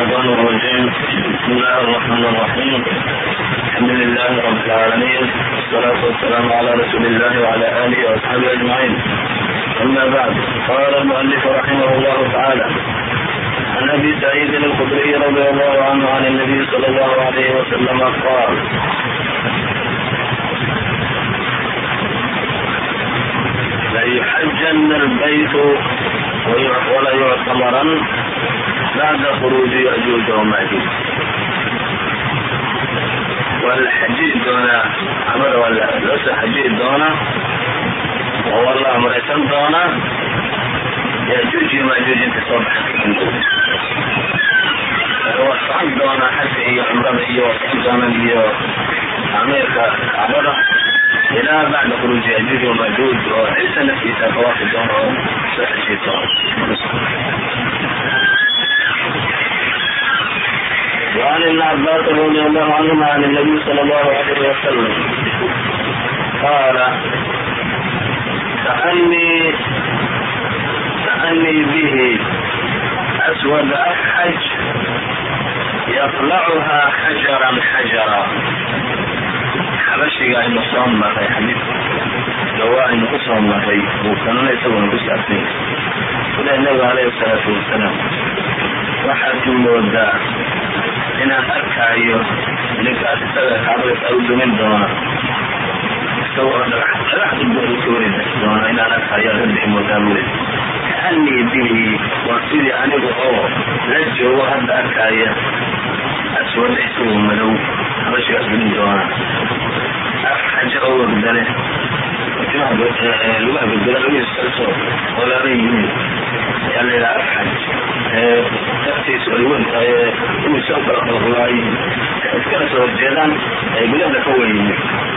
الشيطان الرجيم. بسم الله الرحمن الرحيم. الحمد لله رب العالمين، والصلاة والسلام على رسول الله وعلى آله وأصحابه أجمعين. أما بعد، قال المؤلف رحمه الله تعالى: عن أبي سعيد الخدري رضي الله عنه عن النبي صلى الله عليه وسلم قال: ليحجن البيت ولا يعتمرن بعد خروج يأجوج ومأجوج. والحجيج دونا عمر ولا لسه حجيج دونا والله مريسان دونا يأجوج ومأجوج انت صبح هو صعب دونا حتى عمران وصعب دونا أمريكا عبرة إلى بعد خروج يأجوج ومأجوج، وعيسى نفسه تقواف دونا صحة الشيطان. وعن ابن عباس رضي الله عنهما عن النبي صلى الله عليه وسلم قال: كأني به أسود أحج يطلعها حجرا حجرا. حبشي إنه صام مرة حبيب جواء إنه صام مرة وكانوا يسوون بسعتين. ولا النبي عليه الصلاة والسلام وحاكم وداع inaan arkaayo ninkaas isaga kacbada u dumin doona isagoo dhagax usuuri doona inaan arkaayo rabbi moodaamule kaanii bihi waa sidii aniga oo la joogo hadda arkaaya aswada isagoo madow habashigaas dumin doona xaja oo wagdane lugaha bedela lugiiskalsoo oo laaba yihiin ayaa la yidhaha afxaj dartiisu ay weyn tahay inuu soo kala qalqulaay iskala soo horjeedaan ay bilada ka weyn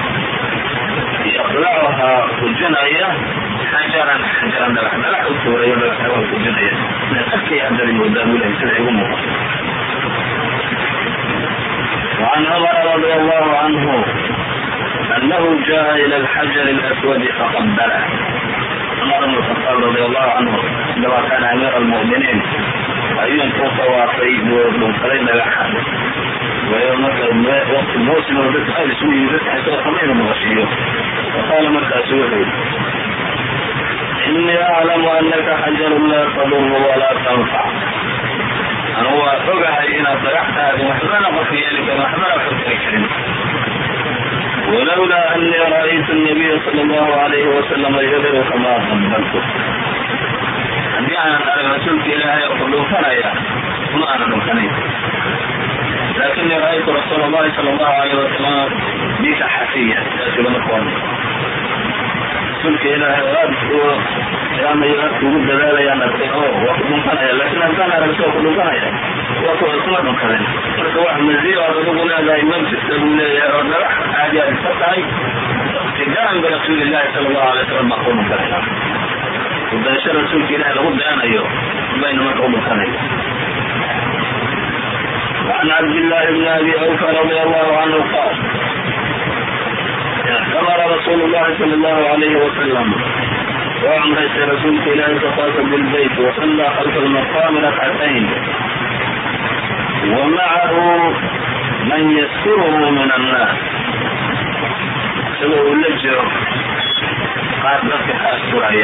yaqlacuhaa fujinaya xajaran dhagax u tuurayo dhagax fujinaya arkay haddana moodaamulahay sida igu muuqato. وعن عمر رضي الله عنه أنه جاء إلى الحجر الأسود فقبله. عمر بن الخطاب رضي الله عنه عندما كان أمير المؤمنين أيضا طوافي ومنقلين لحد ويوم وقت الموسم وبدأ أهل سوء يفتح سوء مغشيه وقال متى سوء: إني أعلم أنك حجر لا تضر ولا تنفع. أنا هو أفقها إن طرحتها بمحملة غفية لك محملة فكرة، ولولا أني رأيت النبي صلى الله عليه وسلم يغير كما قبلته. يعني أنا رسولك إلهي أقول فنايا ما أنا مكنيت، لكني رأيت رسول الله صلى الله عليه وسلم بك حسية تأتي بنقوم رسولك إلهي وقال لما يغير وجود ذلك ينبقه وقل فنايا، لكن أنسان رسول أقول فنايا وقل أسمد مكنين وقل مزيء وقل هذا إمام تستقول يا رب حاجة الفتحي ابتداء برسول الله صلى الله عليه وسلم مقوم مكنين وبدأ رسولك إلهي لابد أنا بين مقوم مكنين. وعن عبد الله بن أبي أوفى رضي الله عنه قال: اعتمر رسول الله صلى الله عليه وسلم وعن رئيس رسولك إلهي تقاس بالبيت وصلى خلف المقام ركعتين ومعه من يسره من الناس. سبب اللجر قال لك السرية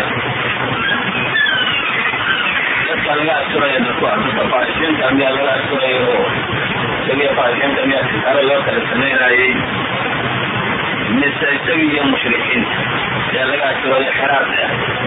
laga asturaya dadku faashinta ayaa laga asturayo oo isaga faashinta ayaa kala loo kala sameeyay misaysiga mushrikiin ayaa laga asturayo xiraad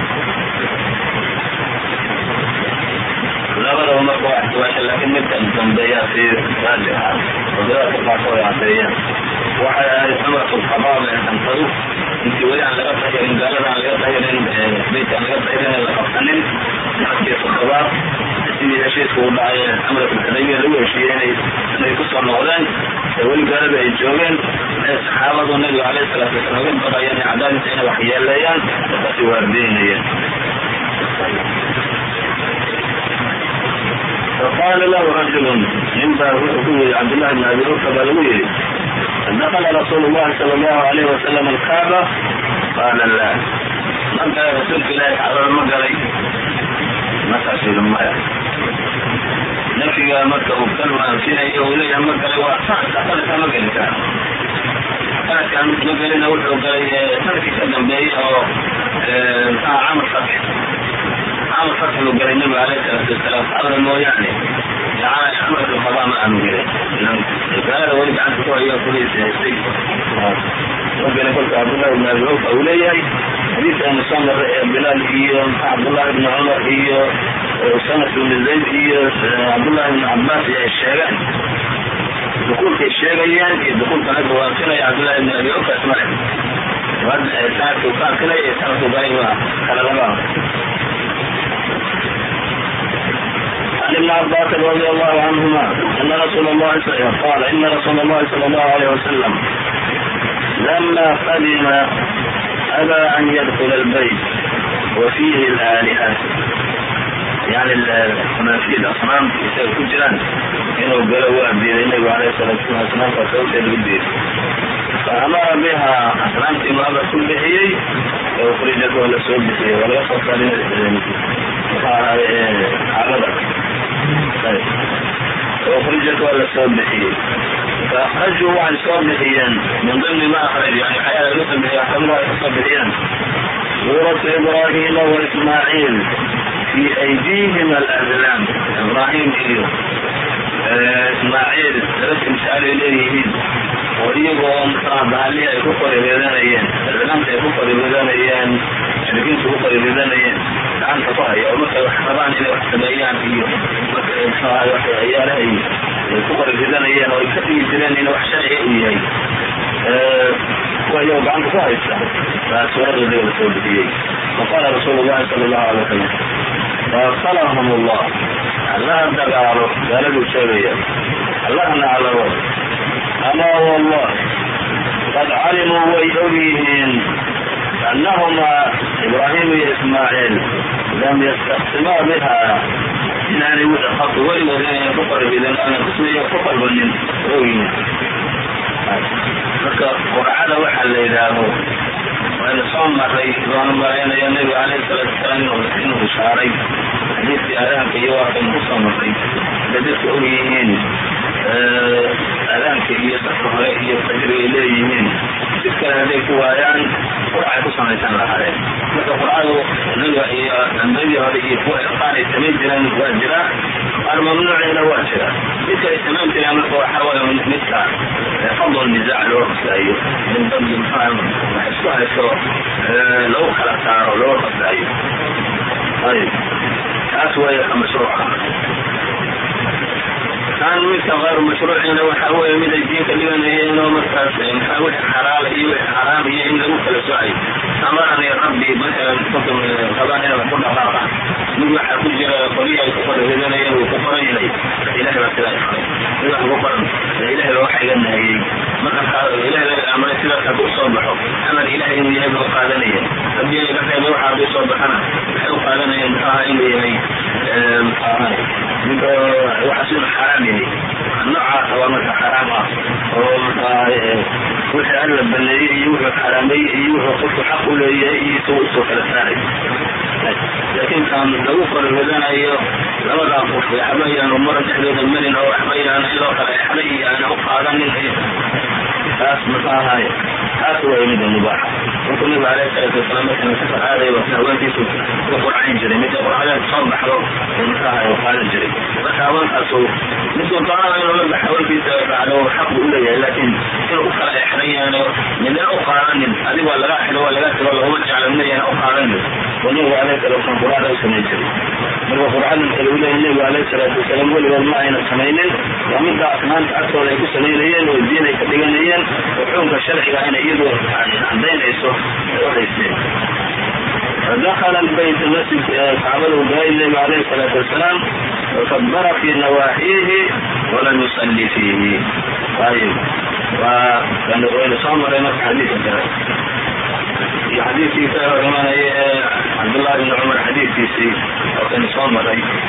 labada marka wax tuwaasha laakiin mid kan dambeeya si raajixa wadada ka qaadaya waxa ay samarku qabaale antadu intii wali aan laga taxin gaalada aan laga taxin beedka laga taxin la qabtanin markii sabab sidii heshiisku u dhacay amarka kadib lagu heshiiyay inay ku soo noqdaan wali gaalada ay joogeen saxaabadu nabiga calayhi salaatu wasalaam qorayeen cadaadis inay wax yeelayaan dadkii waardiinayeen. فقال له رجل من عبد الله بن أبي أوفى بلويه: دخل رسول الله صلى الله عليه وسلم الكعبة؟ قال: لا. من قال رسولك إلهي حضر المقري؟ ما تأسير الماء nafyiga marka uu ka rumaansiinayo uu leeyahay ma galay waa sanadka ma geli kara sanadkan ma gelina wuxuu galay sanadkii ka dambeeyey oo camal fatxi uu galay nabiga alayhi salaatu wasalaam abada mooyaane camalka qadaa ma aanu gelin gaalada weli gacanta ku hayo kuliisa haystay ma gelin kolka cabdullahi ibn abi awfa uu leeyahay xadiidka aynu soo marray ee bilaal iyo cabdullahi ibni cumar iyo sanas ibni zayd iyo cabdullahi ibni cabbaas ay sheegaan dukuulkay sheegayaan iyo dukuulka nabiga waafinaya cabdullahi ibni abi awfa ismale sanadkuu ka afinaya iyo sanadkuu galay waa kala labaa عن ابن عباس رضي الله عنهما إن رسول الله صلى الله عليه وسلم لما قدم أبى أن يدخل البيت وفيه الآلهة يعني في الأصنام يسوي كجران إنه قالوا أبدي النبي عليه الصلاة والسلام فسوت البيت فأمر بها أصنام إمامة كل حيي وأخرجت ولا سوء بحيي ولا يصف على وأخرجت ولا الصبحية فأخرجوا عن صبحيا من ضمن ما أخرج يعني حياة يوسف يحتملها الصبحيا سورة إبراهيم وإسماعيل في أيديهما الأذلام إبراهيم إسماعيل رسم سأل إليه وإيقهم صعبالية يكفر بذانيين الأذلام يكفر بذانيين لكن تكفر بذانيين عن تطهي أو مثل حران إلى وحسبيان فيه مثل وحياله يكفر بذانيين ويكفر بذانيين وحشائه وهي وقعان تطهي فأسوار ذي رسول فيه وقال رسول الله صلى الله عليه وسلم فصلهم الله الله تقارب قالوا شبيا الله نعلم أما والله قد علموا ويؤليهن أنهما إبراهيم وإسماعيل لم يستقسما بها إنني وتخط ولوذين يفقر بذن أنا قسمي يفقر بذن روين وقعد وحل إله وأن صوم مري وأن مرينا يا النبي عليه الصلاة والسلام وإنه شعري حديث أذان في واقع مصر مري لديك أوليهن أذان في يصفه عليه يفجر إليهن تلك هذه كوايان قرآن قصنا يتنى عليه مثل قرآن النبي هذه قال يتمجرا واجرا قال ممنوع إلى واجرا تلك يتمام تلك مثل حول من مثل فضل النزاع الوقت أيه من ضمن الفهم وحسوها يسوع لو خلقتها لو وقت أيه طيب أسوأ مشروعها كان مثل غير مشروع إنه وحاول من الدين كلمة إنه مثلا حاول حلال إيه حرام إيه إنه مثل سعي أمرني ربي مثلا حكم طبعا أنا بقول أخاطأ نقول حكجر قليل كفر بذنا إيه وكفر إليه إله مثلا إله كفر إله الوحي لنا إيه مثلا إله الأمر كذا تبو صبحه أما الإله إنه يبقى قادنيا ربي يقول يروح عبد صبحنا حلو قادنيا انتهى إليه وحسن حرام النوع ومثل حرامه وحي ألب بالذي يوحي حرامي يوحي قلت حق لي يسوء فلساني لكن كان لوفر الوزان أيه لما قلت يحبي أن أمر تحديد الملن أو أحبي أن أحبي أن أقارن أسمتها هاي أسوأ يمد المباحة وكل نبي عليه الصلاة والسلام كان يسفر هذا وسهوان فيه وقرآن جري مثل قرآن تصبح له ومساها وقال الجري وسهوان أسوء مثل طالما أنه لم يحاول فيه فعله حق إليه لكن إنه أخرى إحريا من الأقرآن هذه ولا راحل ولا لا ترى هو جعل مني أنا أقرآن ونبي عليه الصلاة والسلام قرآن وسمي الجري من القرآن الأولى النبي عليه الصلاة والسلام ولي والمعين السمينين ومن ذا أثمان أكثر يكون سمينيين والدين يكتغنيين وحكم الشرع أن يدور عن بين يسوع والإسلام فدخل البيت المسجد فعمله بين النبي عليه الصلاة والسلام وكبر في نواحيه ولم يصلي فيه طيب وكان صامر في حديث في حديث كمان عبد الله بن عمر حديث في وكان صامر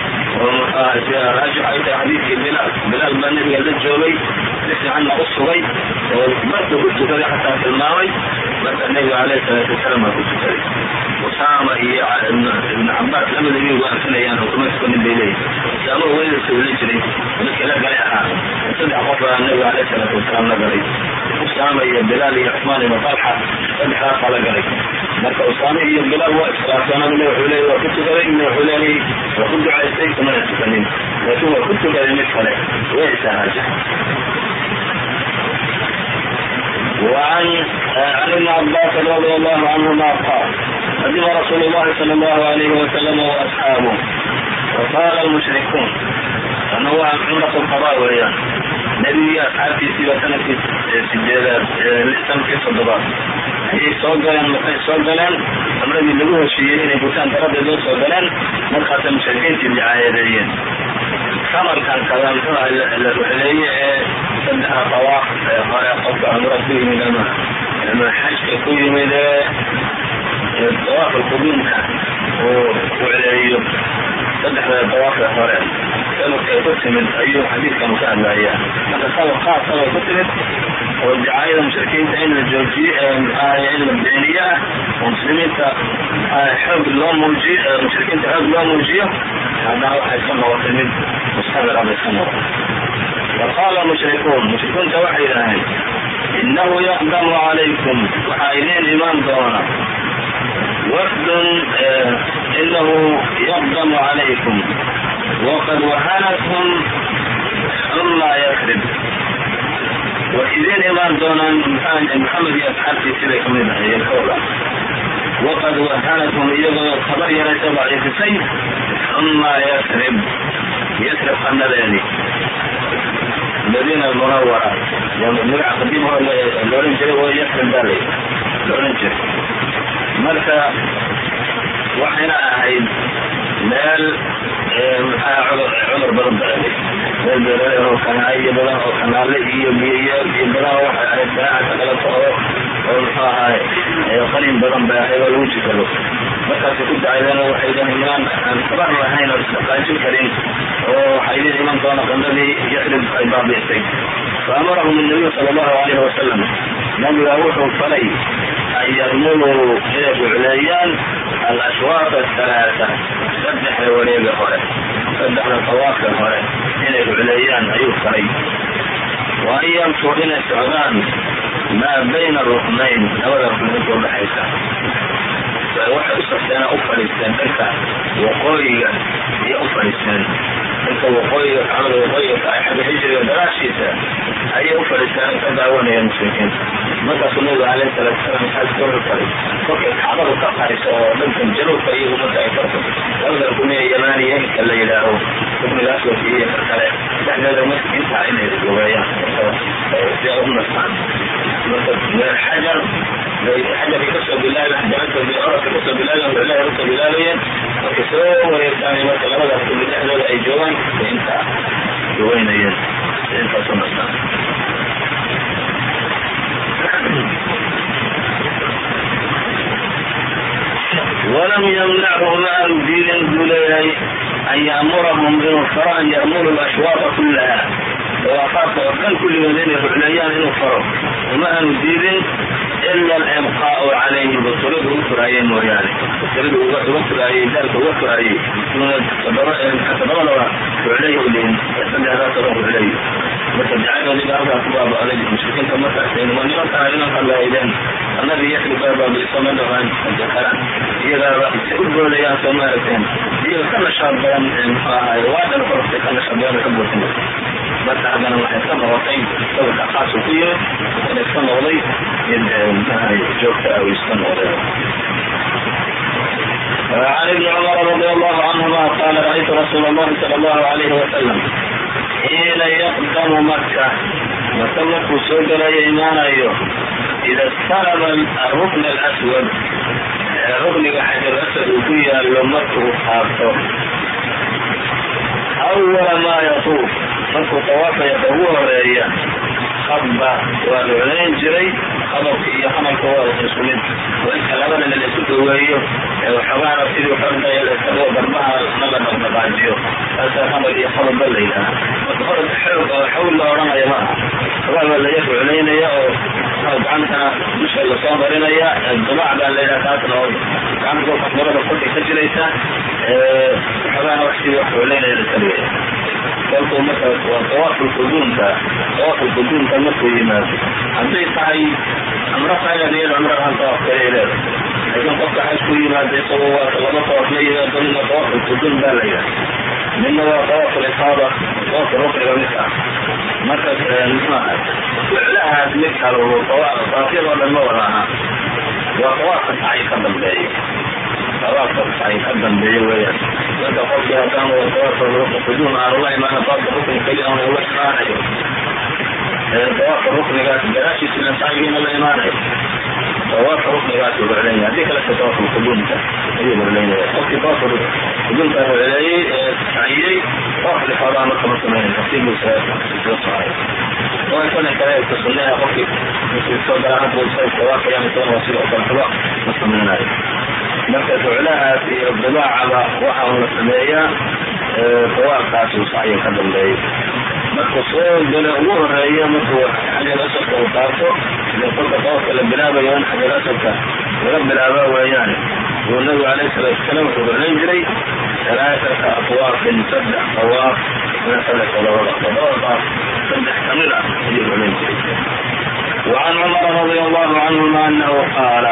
راجع إلى حديث بلال بن النبي الجولي لسه عنا قصة وبرضه قلت كذا حتى في الماوي marka nabiga alayhi salaatu wasalaam aa ku tukaday. usaama iyo ibn cabbaas labada nabigu arkanayaan oo kuma tukanin bay leeyihin. usaama weyda sawla jiray dadka la galay ahaa 3 qof baa nabiga alayhi salaatu wasalaam la galay. usaama iyo bilaal iyo cusmaan ibn talxa 3 la galay. marka usaama iyo bilaal waa iskhilaafsanaa. mid wuxuu leeyahay waa ku tukaday, mid wuxuu leeyahay waa ku ducaystay kumana tukanin, laakiin waa ku tukaday mid kale way isahaaja. وعن ابن عباس رضي الله عنهما قال قدم رسول الله صلى الله عليه وسلم وأصحابه وقال المشركون أنه عمرة القضاء وإياه نبي أصحاب في سنة سجالات لسان في صدرات هي صوغلان أمرد اللغوه الشيئين يقولان ترددوا صوغلان مرخص المشركين في الدعاية ثمر كان كلام الرحلية سدها طواف قد عمرت به من لما حج كل من الطواف القدوم كان وعليه سدها طواف الحرام كانوا كيفتهم أيهم حديث كانوا كان لا إياه ماذا سوى خاصة وفترت والدعاية المشركين عين الجوجية عين الدينية ومسلمين حب الله موجيه المشركين حب الله موجيه هذا هو حيثما وطنين مستمر عبد السنة. وقال المشركون توحي لهي إنه يقدم عليكم وحايلين إمام دونا وفد إنه يقدم عليكم وقد وهنكم ثم يخرب. وإذن إمام دونا محمد يسحب في سبيك من الكورة وقد وهنكم إيضا الخبر يرتبع يتسيب ثم يسرب قندلاني المدينة المنورة مرعى قديمها اللورنجري ويسرب دالي اللورنجري مركا وحنا أهيد مال عمر بن بلالي مال بلالي وكان أي بلان وكان عليه بلان وحنا تقلطه ومحاها قليل بلان بأحيوه الوجه كله markaas ku dacayana waxay dhahaan aan sabar lahayn oo shaqaajin karin oo waxay iman doona qandadii yaxrib ay baabi'isay. فأمرهم النبي صلى الله عليه وسلم نبي روحه فلي أن يرملوا إلى عليان الأشواط 3 سبح وليل الغرب سبح الطواف الغرب إلى عليان أيوه فلي وأن يمشوا إلى السعودان ما بين الركنين أو الركنين والحيثة waxay u safteena u fadhiisteen dhanka waqooyiga iyo u fadhiisteen dhanka waqooyiga kacbada waqooyiga ay xagga hijriga daraashiisa ayay u fadhiisteen ka daawanayeen mushrikiinta. markaasuu nabiga alayhi salaatu wasalaam maxaa kor faray kolkay kacbadu ka qariso oo dhankan januubka iyo ummadda ay karto labada rukniya yamaaniyiinka la yidhaaho ruknigaas iyo kale dhexdeeda mushrikiinta inay lugeeyaan si ay u nastaan. marka xajar kasoo bilaabay xajarka bioraka kasoo bilaabay ilahi kasoo bilaabayeen markay soo wareegtaan marka labadaas kulli dhexdooda ay joogaan inta duweynayeen intaasoo nastaan. ولم يمنعه ما الدين الدولي أن يأمرهم بالفراء أن يأمروا الأشواط كلها وأخاف وكان كل مدينة العليان إنه فرق وما الدين إلا الإبقاء عليه بالطريق وفرعين مرياني الطريق وفرعين ذلك وفرعين فتبرلوا عليه لين يسمى هذا تروح عليه مثل جعلنا لبعض أسباب عليه المشركين كما تحسين ومن يمتع لنا قال لا إذن النبي يحلو بابا بإصامة لغان الجهران إذا سأقول لي أسماركم إذا كان شابان وعد الفرق كان شابان يحبوكم بس هذا ما يسمى وطين سوى تقاس فيه يسمى وضيف جوكت أو يسمى وضيف. عن ابن عمر رضي الله عنهما قال رأيت رسول الله صلى الله عليه وسلم حين يقدم مكة وسمك سوقنا إيمانا إذا استلم الركن الأسود ركن حجر الأسود وفيها لمته خاصة أول ما يطوف فك طواف يدور رأيه خبا والعلين جري خبر في حمل كوارث السنين وإنك الأول اللي سدويه وحبارة سيدي وحرمة يلسلوا بربها نبت المباجيو هذا خبر يخبر بالليلة وتخرج حول الله ورمى يماء خبر اللي يفعل علينا gacantana dusha lasoo marinaya dubac baa la yidhaha taasna oo gacanta kolka marada korka ka jiraysa xogaana waxsii wax waleynaya la taligaya kolkuu marka waa tawaafulquduumka markuu yimaado hadday tahay cumro tahay iyada cumrada hal tawaaf kale leeda laakiin qofka xaj ku yimaada isagoo waa laba tawaaf la yimaado midna tawaafulquduum baa la yidhaha midna waa tawaaful-ifaada tawaafka rukniga mid ah marka muxuaha ficlahaas mid kale tawaafyadoo dhan ma wada aha waa tawaafka sacyi ka dambeeya weyaan marka qofkii haddaan tawaafulquduum aanu la imaana tawaafka rukni keli aan ula imaanayo tawaafka ruknigaas gadaashiisina sacyigiina la imaanayo tawaafka ruknigaas uu celeynaya haddii kalese tawaafulquduumka ayuu celeynaya qofkii tawaafulquduumka uu celeeyey saciyey tawaaful-ifaadaha marka ma sameynay nasiibuu soo saaray tawaafana kale ka sunnaha qofkii soo garaahad buu soo tawaafayaan isagana waa sidoo kale xuba ma sameynayo marka ficlahaas iyo dibaacaba waxa uu la sameeyaa tawaafkaas uu sacyi ka dambeeyo markuu soo gala ugu horeeya markuu xajar asadka uu qaato kolka tawaafka la bilaabayo in xajar asadka laga bilaaba weeyaan uu nabigu alayhi salaatu wasalaam wuxuu horreyn jiray 3 atwaafin 3 tawaaf min 3 tawaaf 3 kamid ah ayuu horreyn jiray وعن عمر رضي الله عنهما أنه قال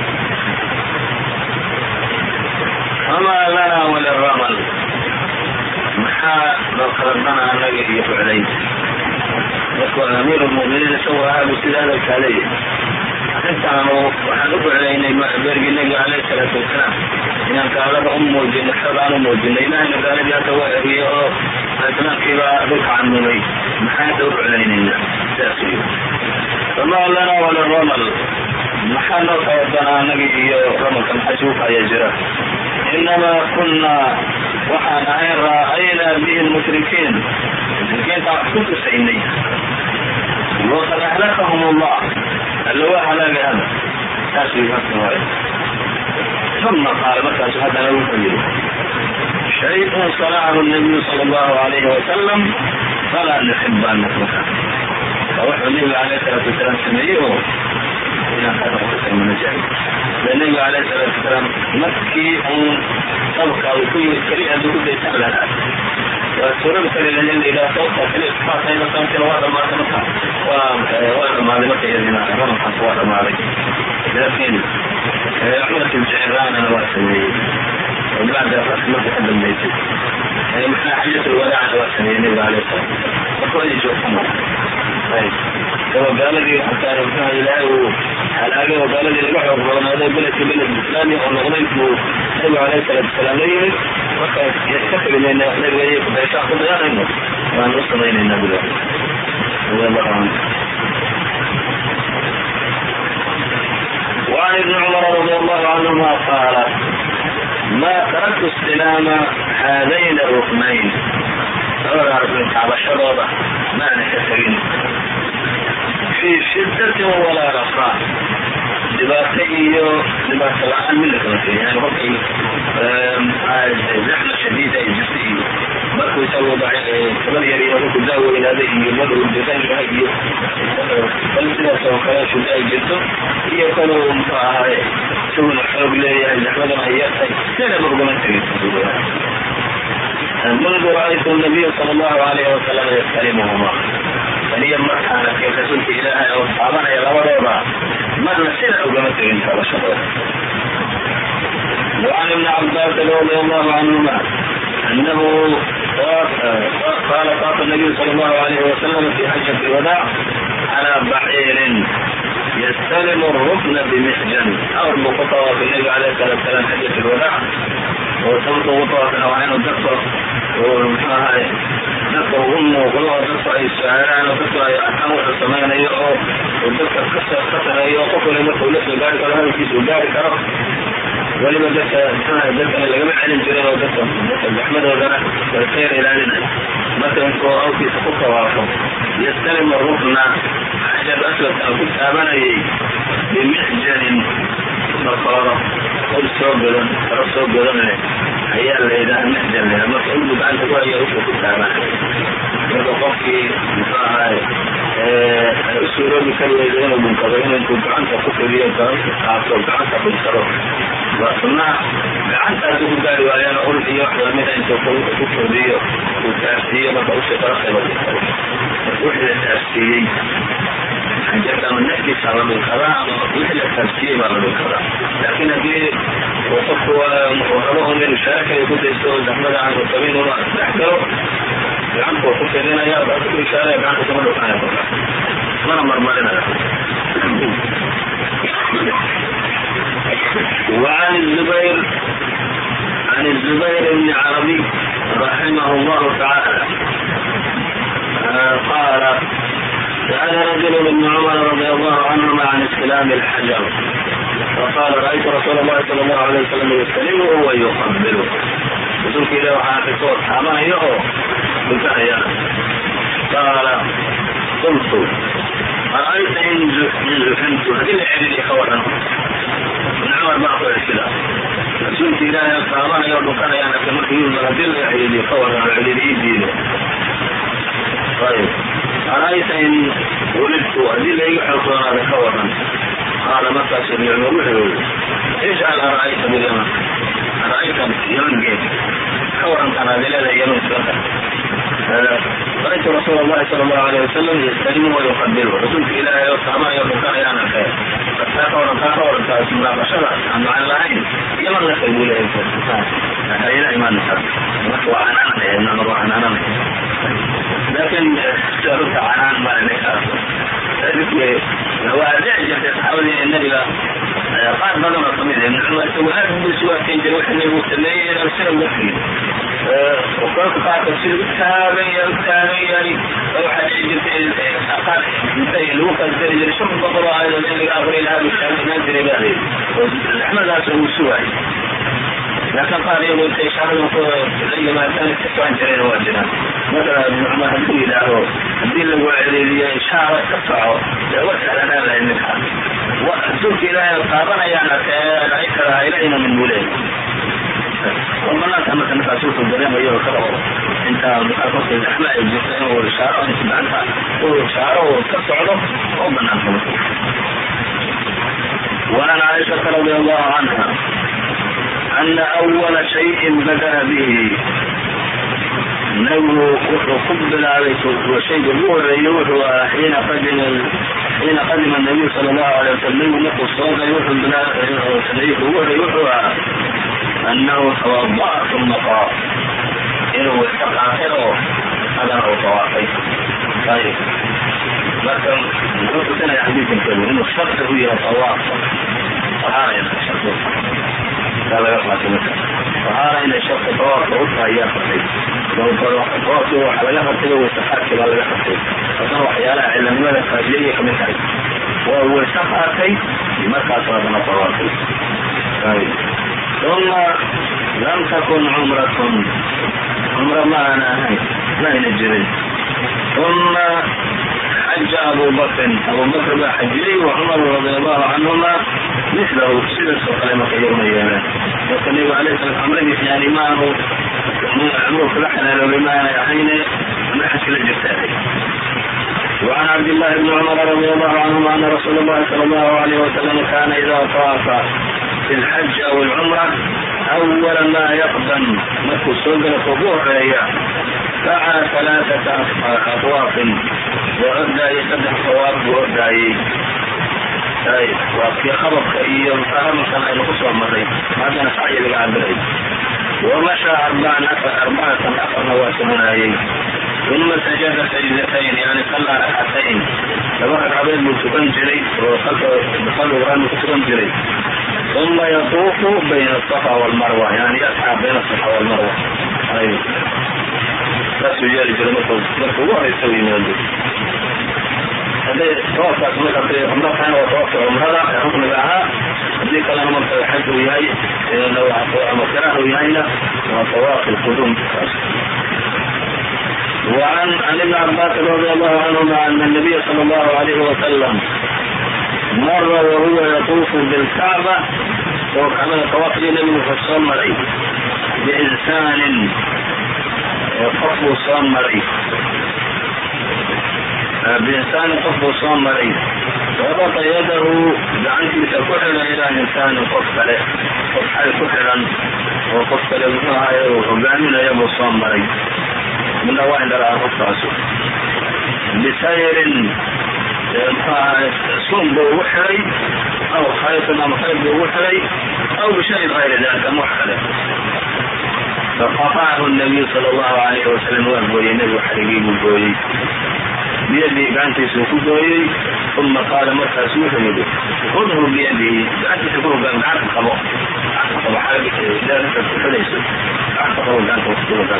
فما لنا وللرمل maxaa loo kala danaa anaga iyo ficlayn markuu amiir lmu'miniin isagoo ahabu sida hadalkaa leeyahay arrintaanu waxaan u ficlaynay beergii nabiga alayhi salaatu wasalaam inaan gaalada u muujino xodaan u muujino ilahayna gaaladii hadda waa eriye oo islaamkiibaa dhulka camimay maxaan hadda u ficlaynayna sidaas iyo famaa lanaa waliramal maxaa loo kala danaa anaga iyo ramalka maxaa suuka ayaa jira inamaa kunaa waxaan ahay raa'aynaa bihi lmushrikiin mushrikiinta wax ku tusaynay waqad ahlakahum allah alla waa halaagay hada taasuu marka waay uma qaala markaasu haddana wuxuu yidhi shay'un sanacahu nabiyu sala allahu alayhi wasalam falaa nuxibu an natruka waa wuxuu nabiga alayhi salaatu wasalaam sameeyey oo inaan kaaqasamana jecel nabiga alayhi salaatu wasalaam markii uun sabka uu ku yimid keli haduu ku daysan lahaa waa suurada kale in la yidhaha sababta keli faatayna sababtina waa dhamaatay marka waa dhamaaday marka iyadina ramalkaas waa dhamaaday laakiin cumrat iljairaanana waa sameeyey oo bacda ras marka ka dambeysay maxaa xajatulwadaacana waa sameeyey nabiga alayhi salaam marka waa idin joogta marka oo gaaladii xataa muxuha ilaahay uu halaagay oo gaaladii laga xoog roonaaday beledka beled islaami oo noqday buu nabigu alayhi salaatu wasalaam la yimid marka ka teginayna nabiga iyo kudayshaan ku dayanayno waan u samaynaynaa buda radiallahu canhu وعن ابن عمر رضي الله عنهما قال ما تركت استلام هذين الركنين cabashadooda ma ana ka tegin fii shidatin walaa rafaa dhibaato iyo dhibaato la-aan midna kama tegin yani kolkay zaxma shadiida ay jirta iyo markuu isagoo gabar yar iyo markuu daaweynaaday iyo maruu diranyaha iyo bal sidaas oo kale shuda ay jirto iyo kaluu muxuu ahaay isaguna xoog leeyahay zaxmadana ay yartahay sina ma ugama tegin منذ رأيت النبي صلى الله عليه وسلم يستلمهما فليا مرحانا كيف رسولك إلهي أو أصحابنا يغبرونا مرنا سنة وقمت إنت وشبه وعن ابن عباس رضي الله عنهما أنه قال طاف النبي صلى الله عليه وسلم في حجة الوداع على بعير يستلم الركن بمحجن أو المقطوة في النبي عليه الصلاة والسلام حجة الوداع وصوت وطوة نوعين ودفر ومحاها دفر أمه وقلوها دفر أي الشعران ودفر أي أحمر السمين أيضا ودفر كسر خطر أيضا قفل يمرحوا لسه ذلك لها الكيس وذلك رب ولما دفر اللي جمع عن الجرين ودفر الأحمد وذلك والخير إلى لنا مثلا أو في سقوط وعفو يستلم الركن حجب أسود أو كنت أبني بمحجن مصارة قل سوبرا رب سوبرا هيا الليلة محجن لها مفعول بأن تقول هي رفو كنت أبني مرة قفكي مصاها suuroobi kari weyda inuu dhunkado intuu gacanta ku fidiyo qaabto gacanta dhunkado waa sunnaha. gacantaasi ku gaari waayana ul iyo wax lamida intuu ku fidiyo uu taafsiiyo marka usii qaraqayba dhunkado. wixii la taafsiiyey xanjarka ama nafkiisa la dhunkadaa ama wixii la taafsiiyey baa la dhunkadaa. laakiin haddii uu qofku rabo un inuu shaakaya ku daysto oo zahmada aanu qabin una dhex galo gacantu ku fidinaya ku ishaaraya gacanta kama dhukanaya mana marmarinaya. وعن الزبير بن عربي رحمه الله تعالى قال سأل رجل ابن عمر رضي الله عنهما عن استلام الحجر فقال رأيت رسول الله صلى الله عليه وسلم يستلمه ويقبله. رسولك إليه وحاكي صوت حامان يهو بكايا. قال قلت أرأيت إن زحنت هذه العليل خورا من عمر بعض الإسلام. رسولك إليه حامان يهو بكايا أنا كمرك يوزر هذه العليل خورا العليل يدينه. طيب أرأيت إن ولدت هذه العليل حصونا خورا. قال متى سمع الوحي اجعل أرأيت باليمن أرأيت يمن جيد خورا كان هذه اليمن سلطة. رأيت رسول الله صلى الله عليه وسلم يستلمه ويقبله. رسولك إلهي وصحبه يقول أنا خير فخورا فاسم الله بشرة عن العين يمن لك يقول إيه هذا إيمان نحن نحو عنان إن الله عنان لكن سألت عنان ما لنك ذلك هو أعجب تحاول النبي قال بدل الطميد وهذا بسواء كان جروح اللي مستمعين أرسل الوحيد وقالت قاعدة تفسير التابعي أو حد يجب أقل الوقت الدرجة شوف البطرة أيضا اللي أغري لها بالشامل نازل باهي الأحمد أسره سواعي لكن قال يقول إشارة زي ما كانت تسوى جرين واجنا مثلا ابن عمر هدوي له الدين اللي هي إشارة تقطعه وسأل أنا لأنك وأسوك إلى القابلة يعني رأيتها إلينا من بولين ربنا كما كانت أسوك الدرين ويهو كرهه انت مقاطعة الأحماء الجسين والإشارة انت عنها والإشارة وتقطع له ربنا كما وعن عائشة رضي الله عنها أن أول شيء بدأ به نبو قبل عليه وشيء يوحى حين قدم النبي صلى الله عليه وسلم نقو الصوت يوحى أنه توضأ ثم طاف إنه استقع آخره هذا هو طوافي. طيب لكن نقول سنة يا حديث الكلمة إنه الشرط هي طواف طهارة الشرط هذا يطلع في مثل طهارة إن الشرط طواف وعطها إياه فرحي لو طواف يروح على لغة كده ويستحاك كده على لغة كده فطرح يالا إلا لماذا فاجئية كمثل وهو استقع كي بمكة صادنا طوافي. طيب ثم لم تكن عمرة ما أنا هاي لا ينجري. ثم حج أبو بكر بحجه وعمر رضي الله عنهما مثله سلس وقلمة يوميانا لكن يقول عليه السلام أمره يعني ما هو عمره فلحنا لو بما يحين ما حسل الجسادي. وعن عبد الله بن عمر رضي الله عنهما أن رسول الله صلى الله عليه وسلم كان إذا طاف في الحج أو العمرة أول ما يقدم نفو السلطة فبوح عليها سعى 3 أطواف وأبدأ يسبح طواف وأبدأ وفي خبط كأي فهم كان ينقصها مرين هذا نسعي بالعبرين ومشى 4 نواسم ثم سجد سجدتين يعني صلى ركعتين فبقى عبيد من سكن جري وصلى غرام سكن جري ثم يطوف بين الصفا والمروة يعني يسعى بين الصفا والمروة. أيوة بس يجاري جرمته هو يسوي من عنده هذا توقع مثلا في عمره كان وتوقع عمره يحكم لها هذه كلام من الحج وياي لو مكره وياينا وطواف القدوم. وعن ابن عباس رضي الله عنهما أن النبي صلى الله عليه وسلم مر وهو يطوف بالكعبة وكان طواف لنبي فالصمري بإنسان يطوف صمري بإنسان qof buu soo maray rabata yadahu gacantiisa ku xidhan ilaa insaanin qof kale qof xal ku xidhan oo qof kale muxuu ahaay hogaaminaya buu soo maray midna waa indhalaa qofkaasu bisayrin muxuu ahaay suun buu ugu xiray aw khayطin ama khayr buu ugu xiray aw bishayin غayri dalika ama wax kale faqaطacahu النabiyu salى الlahu عalayhi wasalam waa gooyey nebigu xarigii buu gooyey biyadii gacantiisuu ku gooyey uma qaala markaasu wuxuu yidhi khudhu biyadihi gacantiisa ku hogaan gacanta qabo xarigka ku xidhayso gacanta qabo gacanta ku hogaan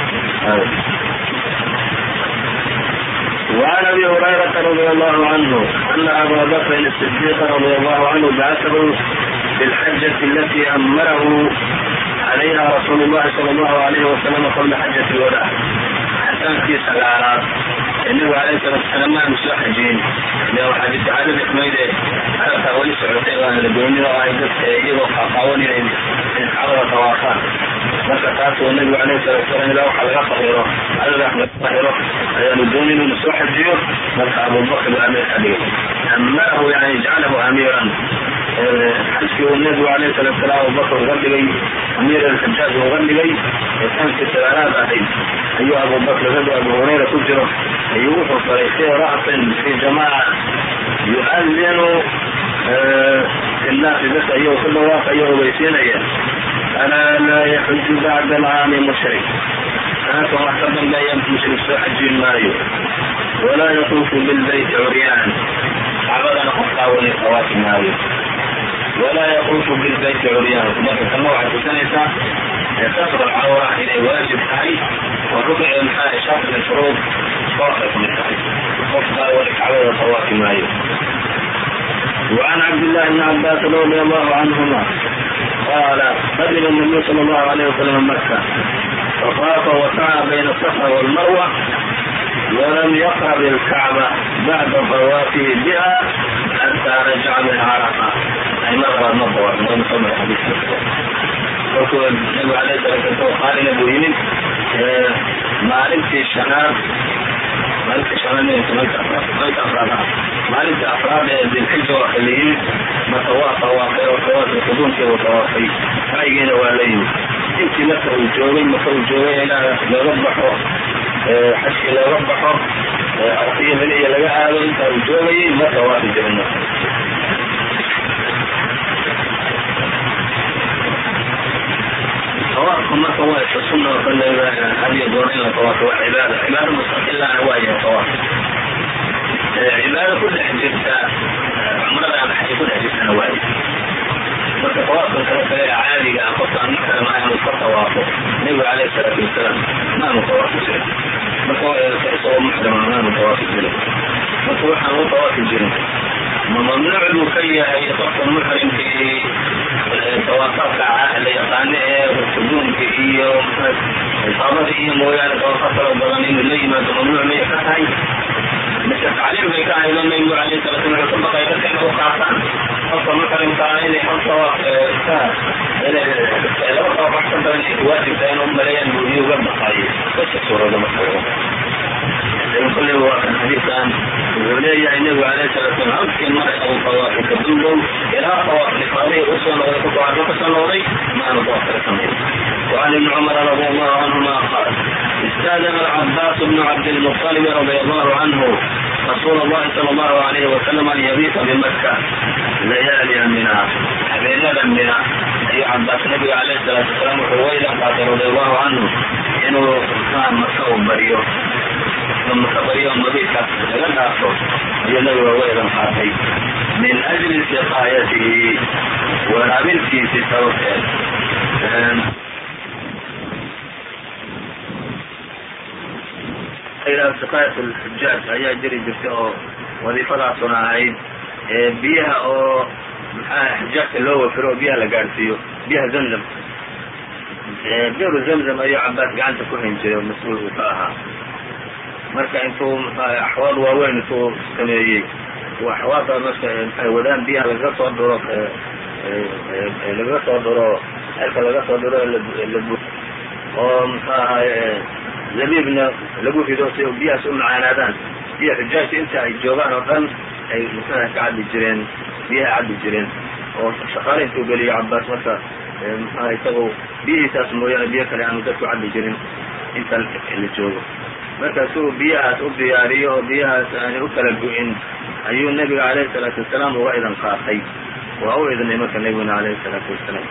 وعن أبي هريرة رضي الله عنه أن أبا بكر الصديق رضي الله عنه بعثه في الحجة التي أمره عليها رسول الله صلى الله عليه وسلم قبل حجة الوداع حتى سلالات النبي عليه الصلاة والسلام ما مسلح حجين لو حديث عدد إحميده على تولي سعودية لقوني وعيدت إيضا حقاوني إن حضر طوافان marka taas oo nabigu calayhi salaatu wasalaam ilaa waxa laga fahiro alla axmed fahiro ayaanu doonin inuu soo xajiyo marka abubakr baa amir ka dhigay amarahu yani jaclahu amiiran xajkii uu nabigu calayhi salaatu wasalaam abubakr uga dhigay amiir alxajaaj uga dhigay sanadkii sagaalaad ahayd ayuu abubakr radi abu hurayra ku jiro ayuu wuxuu faray fii ra'sin fii jamaaca yu'adinu fi nnaasi dadka ayuu ku dhawaaqayo ogeysiinaya ألا لا يحج بعد العام مشرك أنكم أحسبا لا يمشرك سوى حج مايو ولا يطوف بالبيت عريان عبدنا قطاوني طواف مايو ولا يطوف بالبيت عريان ثم موعد سنة يسافر العورة إلى واجب حي وربع الحاء شرط من شروط طاقة من حي قطاوني عبدنا طواف مايو وعن عبد الله بن عباس رضي الله عنهما قال قدم النبي صلى الله عليه وسلم مكة فطاف وسعى بين الصفا والمروة ولم يقرب الكعبة بعد طوافه بها حتى رجع من عرفة أي مرة نطوة من صنع الحديث وقال النبي عليه الصلاة والسلام قال لنبوين مالك الشناب مالك الشناب مالك أفراد بالحجة وخليين مطواف وطواف القدوم في وطوافي رأينا والين انت لك الجوغي مثل الجوغي لا ربحه حشي لا ربحه أعطيه مني لقاء هذا انت الجوغي مطواف الجنة طوافكم ما طواف السنة وقال هذه دورين طواف وعبادة عبادة مستقلة عن واجه طواف عبادة كل حجتها عمرها أنا حجي كل حجتها نوادي marka tawaafka kale caadiga ah qofka aan markaa ma aanu ka tawaafo nabiga calayhi salaatu wasalaam ma aanu tawaafi jirin marka isagoo muxrima ma aanu tawaafi jirin marka waxaan u tawaafi jirin ma mamnuuc buu ka yahay qofka muxrimkii tawaafaadka la yaqaano ee quduumka iyo isaabada iyo mooyaane tawaafad kala badan inuu la yimaado mamnuuc may ka tahay mise tacliim bay ka ahayd nabigu calayhi salaatu wasalaam wuxuu ka baqay dadka inay u qaataan qofka muxrimkaa inay hal tawaaf laba tawaaf wax ka badan ay waajibtaa inuu maleeyaan buudiyo uga baqaayo dadka suurada marka كل حديث وليه النبي عليه الصلاة والسلام أمكن مرة أو طواف كدلو إلى طواف لقاضي أصلا ويقطع رقصا وضي ما نطواف لكمين. وعن ابن عمر رضي الله عنهما قال استاذن العباس بن عبد المطلب رضي الله عنه رسول الله صلى الله عليه وسلم أن يبيت بمكة ليالي منى حبينا منى أي عباس النبي عليه الصلاة والسلام وحويلة رضي الله عنه إنه كان مكة وبريو ثم تبريهم مبيتا لنا أخذ ينوي ويرا حاطي من أجل سقايته ونابلتي في التوكل إلى سقاية الحجاج هي جري جرسه وظيفة صناعين بيها أو حجاج اللي هو فرو بيها لقارسيو بيها زمزم بيرو زمزم أي عباس قاعد تكون هنجي ومسؤول وفاها marka intuu axwaad waaweyn intuu sameeyey axwaada marka ay wadaan biyaha laga soo duro halka laga soo duro oo maxaa zabiibna lagu rido si biyahaas u macaanaadaan iyo xujaajta inta ay joogaan oo dhan ay muxuaha ka cabbi jireen biyaha cabbi jireen oo shaqaale intuu geliyo cabaas marka muxuaha isagu biyihiisaas mooyaane biyo kale aanu dadku cabbi jirin inta la joogo markaasuu biyahaas u diyaariyo oo biyahaas aanay u kala go-in ayuu nebiga calayhi salaatu wasalaam uga idan qaatay waa u idnay marka nebiguna calayhi salaatu wasalaam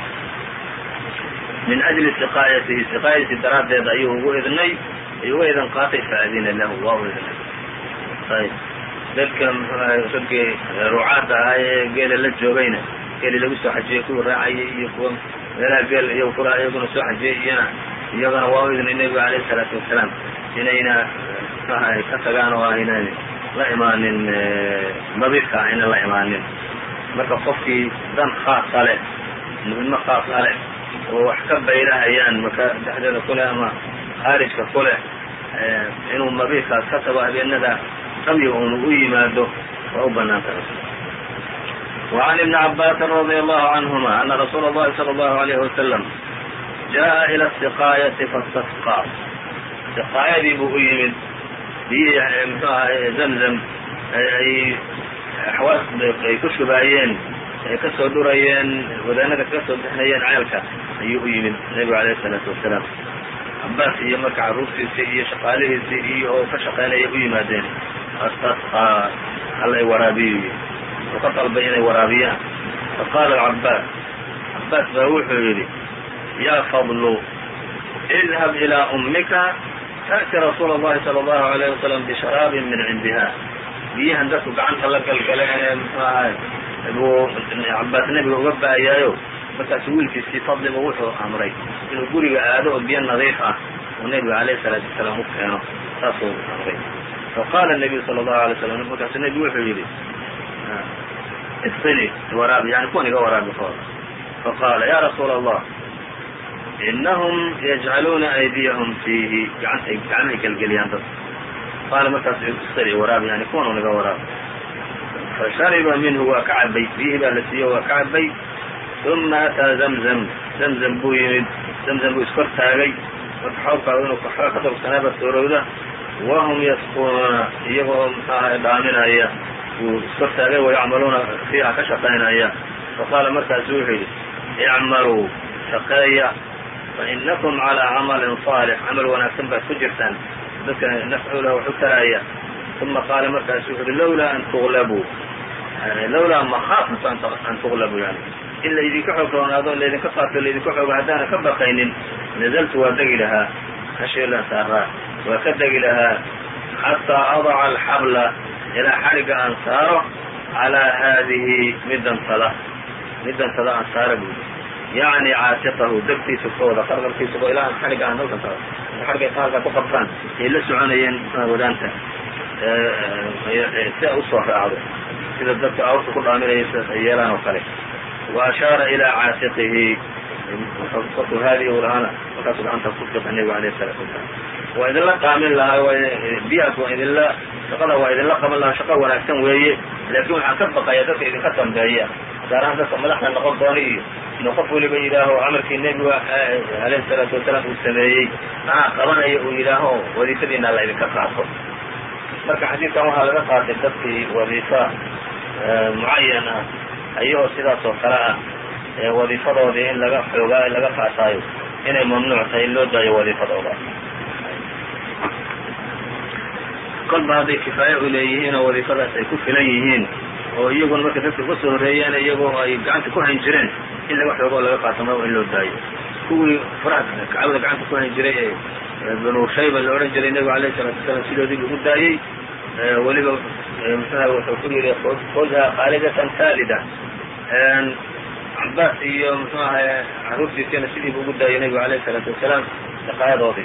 min ajli siqaayatihi siqaayadiisi daraaddeed ayuu ugu idnay ayuu uga idan qaatay faadina lahu waa u idnay ayb dadka muxuaha raggii ruucaadda ahaa ee geela la joogayna geeli lagu soo xajiyey kuwii raacayay iyo kuwa meelaha geel iyagu kuraa iyaguna soo xajiyey iyagana waa u idnay nebiga calayhi salaatu wasalaam inayna muxuaha ka tagaan oo aynan la imaanin mabidka ayna la imaanin marka qofkii dan khaasa leh muhimo khaasa leh oo wax ka bayrahayaan maka dhexdeeda ku leh ama khaarijka ku leh inuu mabidkaas ka tago habeenada ramyiga unu u yimaado waa u banaan tahay وعن ابن عباس رضي الله عنهما أن رsuuل اللhi صلى الله عليه وسلم جاءa إلى السقاaية فاsتسقى سقاayadii buu u yimid biyihii mxuu ahay زمزم ay axwaas ay ku shubaayeen ay ka soo dhurayeen wadaanada kaga soo bixinayeen ceelka ayuu u yimid nebigu عalayه الصلاaةu وaسلام cabaas iyo marka carruurtiisii iyo shaqaalihiisii iyo oo ka shaqaynaya u yimaadeen فاsتسقى hallay waraabiyo u ka dalbay inay waraabiyaan faqaala cabaas cabaas baa wuxuu yidhi yaa fadlu idhab ilىa ummika ta'ti rasuula الlahi salى الlahu عalيه wasalam bisharaabin min cindiha biyahan dadku gacanta la galgaleen ee muxuu ahay buu cabaas nebiga uga ba'ayaayo markaasu wiilkiisii fadliba wuxuu amray inuu guriga aado oo biyo nadiif ah oo nebiga calayhi الsalaatu wasalaam u keeno saasuu amray faqaala الnabiyu salى الlahu عalay slam markaasu nebigu wuxuu yidhi isqini waraabi yani kuwan iga waraabi kooda faqaala ya rasuula allah inahum yajcaluuna aydiyahum fiihi gacmahay gelgeliyaan dadka qaala markaas isqini waraabi yani kuwan iga waraabi fashariba minhu waa ka cabay biyihii baa la siiyo waa ka cabay uma ataa zamzam zamzam buu yimid zamzam buu iskor taagay marka xoobkaada inuu ka dogsanaaba soorowda wahum yasquuna iyagoo muxuaha dhaaminaya wuu iskor taagay wayacmaluuna fiiha ka shaqaynaya faqaala markaasu wuxuu yidhi icmaluu shaqeeya fainakum calىa camalin صaalix camal wanaagsan baad ku jirtaan dadka nafculah waxu taraya uma qaala markaasu wuxu uhi lawlaa an tuglabuu lawlaa makhaafatu an tuglabuu yani in laydinka xoog roonaado laydinka qaato laydinka xoogo haddaana ka baqaynin nazaltu waa degi lahaa hasheelan saaraa waa ka degi lahaa xataa adaca alxabla ilaa xadhigga aan saaro calىa haadihi midantada aan saara buudi yacni caatiqahu degtiisa kooda qarqarkiisao ilaa aan xadhigga aan halkan saaro xadhigay qaarka ku qabtaan ay la soconayeen wadaanta si a usoo raacdo sida dadka awrta ku dhaaminaya sidaas ay yeelaan oo kale wa ashaara ilaa caatiqihi korku haadihi u lahaana markaasuu gacanta ku fiqa nebigu alayh الsalaatu wasalaam waa idinla qaamin lahaa biyahaas waa idinla shaqada waa idinla qaban lahaa shaqo wanaagsan weeye laakiin waxaan ka baqaya dadka idinka dambeeya gaar ahaan dadka madaxda noqon doona iyo inuu qof weliba yidhaaho camalkii nebiga alayhi الsalaatu wasalaam uu sameeyey maxaa qabanaya uu yidhaaho wadiifadiina la idinka qaato marka xadiidkan waxaa laga qaatay dadkii wadiifa mucayan ah ayagoo sidaas oo kale ah wadiifadoodii in laga xoogaa laga qaataayo inay mamnuuc tahay in loo daayo wadiifadooda kolba hadday kifaaye u leeyihiin oo wadiifadaas ay ku filan yihiin oo iyaguna marka dadka ka soo horreeyeen iyagoo ay gacanta ku hayn jireen in laga xoogo oo laga qaato ma in loo daayo kuwii faraha kacbada gacanta ku hayn jiray ee banu shayba la odhan jiray nebigu alayh الsalaatu wasalaam sidoodii buu u daayey weliba muxuha wuxuu ku yidhi khudha khaalidatan taalida cabaas iyo muxuu ahay carruurtiisina sidii buu ugu daayay nebigu alayh الsalaatu wasalaam shaqaayadoodii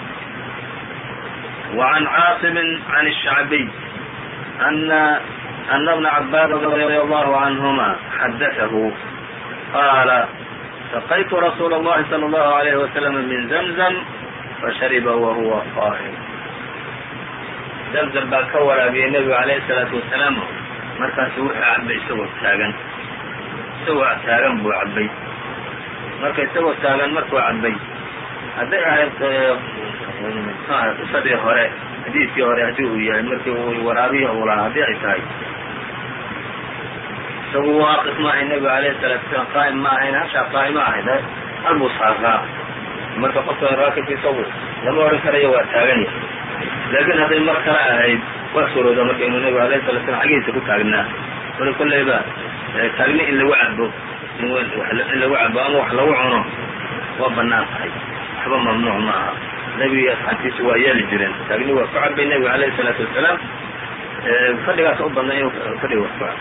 وعن cاaصم عن الشhعبي أن بن عباس رضي الله عنهما حدثه قال سقيت رsuuل اللhi صلى الله عليه وسلم من زمزم فشhرب وهو قائم زمزم baa ka waraabiyey nebigu عalayه الصلاaةu وaسلاaم markaasu wuxuu cabay isagoo taagan buu cabay marka isagoo taagan markuu cabay hadday ahayd qisadii hore xadiidkii hore haddii uu yahay markii uu waraabihi uu lahaa haddii ay tahay isagu waaqif ma ahayn nebigu alayhi salaatu wasalaam qaa'im ma ahayn hashaa qaa'ima ahayd hal buu saaraa marka qofka raakibka isagu lama odhan karayo waa taagan yahay laakiin hadday mar kale ahayd waa surooda marka inuu nebigu alayhi salatu wasalaam xaggiisa ku taagnaa wali kolleyba taagni in lagu cabo in lagu cabo ama wax lagu cuno waa banaan tahay waxba mamnuuc ma aha nebiga asxaabtiisa waa yeeli jireen taagni waa ku cabay nebiga alayhi salaatu wasalaam fadhigaas u badnay inuu fadhiga wax ku cabo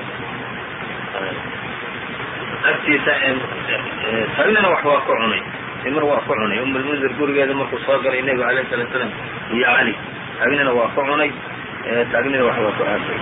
agtiisa taagnina wax waa ku cunay mar waa ku cunay umulmundir gurigeeda markuu soo galay nebiga alayhi salatu wasalaam iyo cali taagnina waa ku cunay taagnina wax waa ku cabay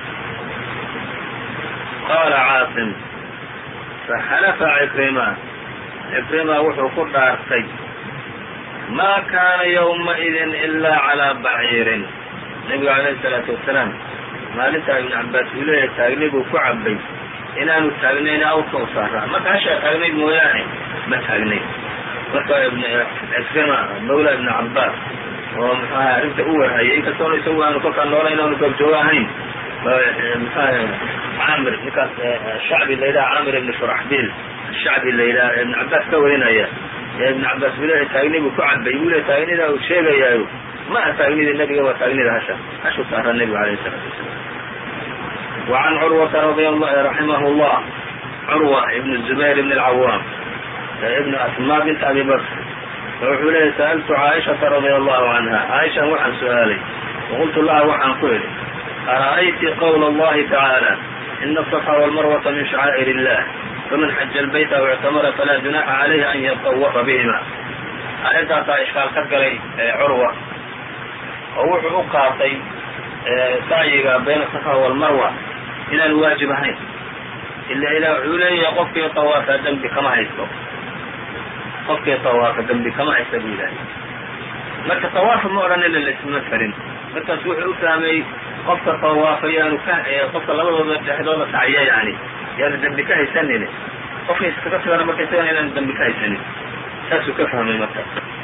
qaala caasim faxalafa cikrima wuxuu ku dhaartay maa kaana ywmaidin ilaa calaa baciirin nebiga alayhi salaatu wasalaam maalintaa ibnu cabbaas uu leeyahay taagni buu ku cabay inaanu taagnayn awrka u saaraa marka hashaa taagnayd mooyaane ma taagnayn marka cikrima mawla ibnu cabbaas oo muxuaha arrinta u warhayay inkastoona isagu aanu kolkaa noolayn oonu goobjoogo ahayn muxuaha camir ninkaas shacbi la yidhaha camir ibni shuraxbiil shacbi la yidhaha ibnu cabbaas ka warinaya ibnu cabbaas buu leeyahay taagni buu ku cabay buu leeyahy taagnida uu sheegayaayo ma aha taagnida nebiga waa taagnida hashu saaraa nebigu alayhi salaatu wasalaam وعن cروة رحimه الله cروة بن الزبير بن العوام بن أسmاء بنت أبي بكر wuxuu leeyay سألت عائشhaةa رضي الله عنها عائشha waxaan su-aalay وqلت لha waxaan ku idhi أرأيت qول اللhi تعالى إن الصفا والمروة من شعائر الله فمن xج البيت أو اعتمر فلا جuناح عليه أن يطوف بهma aيadaasaa ishkaal ka galay curوة oo wuxuu u qaatay sacyiga bayna الصفا والمروة inaan waajib ahayn ila wuxuu leeyahay qofkii طawaafa dembi kama haysto qofkii طawaafa dembi kama haysta buu ilahay marka طawaafa ma odhan ila laisma karin markaas wuxuu u fahmay qofka طawaafa yaanu qofka labadooda dhexdooda sacya yani yaanu dembi ka haysanin qofka iskaga sugana marka isagana inaan dembi ka haysanin saasuu ka fahmay marka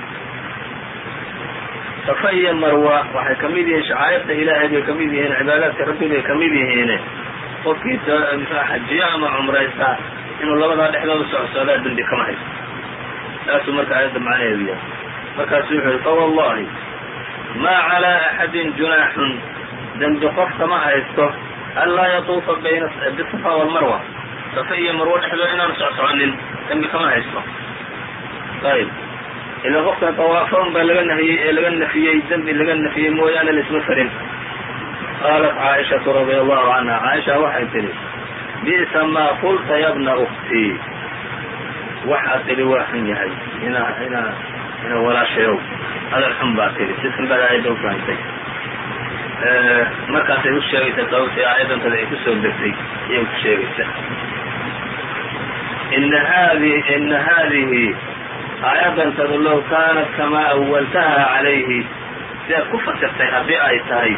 safa iyo marwa waxay kamid yihiin shacaa'irta ilaahay bay kamid yihiin cibaadaadka rabbi bay kamid yihiin qofkii xajiya ama cumraysta inuu labadaa dhexdooda socsoodaa dembi kama haysto saasuu marka aayadda macnaheedu yahay markaasu wuxuu yihi fawallahi maa calىa axadin junaaxun dembi qof kama haysto anlaa yatuufa bisafa walmarwa safa iyo marwo dhexdooda inaanu socsoconin dembi kama haysto ayb ila qofkan طawaafoon baa laga nahiyey ee laga nafiyey dembi laga nafiyey mooyaane laisma farin qaalat caaishaةu radي allahu canha caaisha waxay tidhi bi'sa maa qulta ya bna uktii waxaad tidhi waa xun yahay ina walaashayow hadal xun baa tidhi si xun baad aayadda u fahantay markaasay u sheegaysa sababtay aayaddantada ay ku soo degtay ayay ku sheegaysa ina haadihi aayadantadu low kaanat kamaa awaltaha calayhi sidaad ku fasirtay haddii ay tahay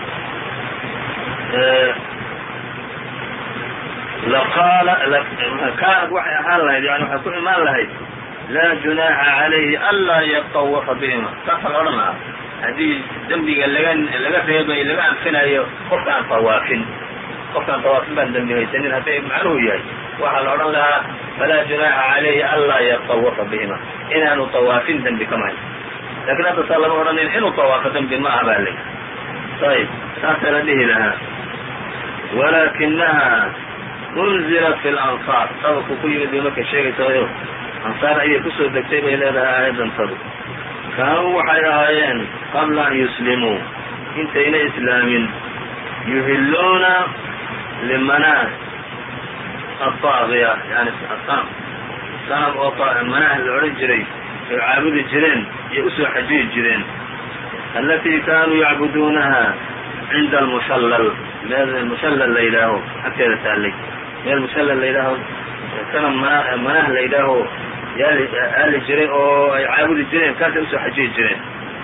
kaanad waxay ahaan lahayd yani waxay ku imaan lahayd laa junaaxa calayhi anlaa yatawafa bihima saasa la odhan lahaa haddii dembiga laga reebay laga anfinayo qofkaan tawaafin baan dembi haysanin hadday macnuhu yahay waxaa la odhan lahaa falaa junaaxa calayhi anlaa yatawafa bihima inaanu tawaafin dembi kama hayso lakin hadda saa lama odhanin inuu tawaafo dembi ma aha baa ley ayb saasaa la dhihi lahaa walakinaha unzilat fi lansaar sababku ku yimid bay markay sheegaysayo ansaar ayay kusoo degtay bay leedahay aayadantadu kaanuu waxay ahaayeen qabla an yuslimuu intayna islaamin yuhilluuna limanaah aطaagiya yani sanam oo manaah la odhan jiray ay caabudi jireen iyo usoo xajiyi jireen alatii kaanuu yacbuduunaha cinda almushallal meel mushallal la yidhaaho agteeda taallay meel mushallal la yidhaaho sanam manaah la yidhaaho aali jiray oo ay caabudi jireen kaasay usoo xajiyi jireen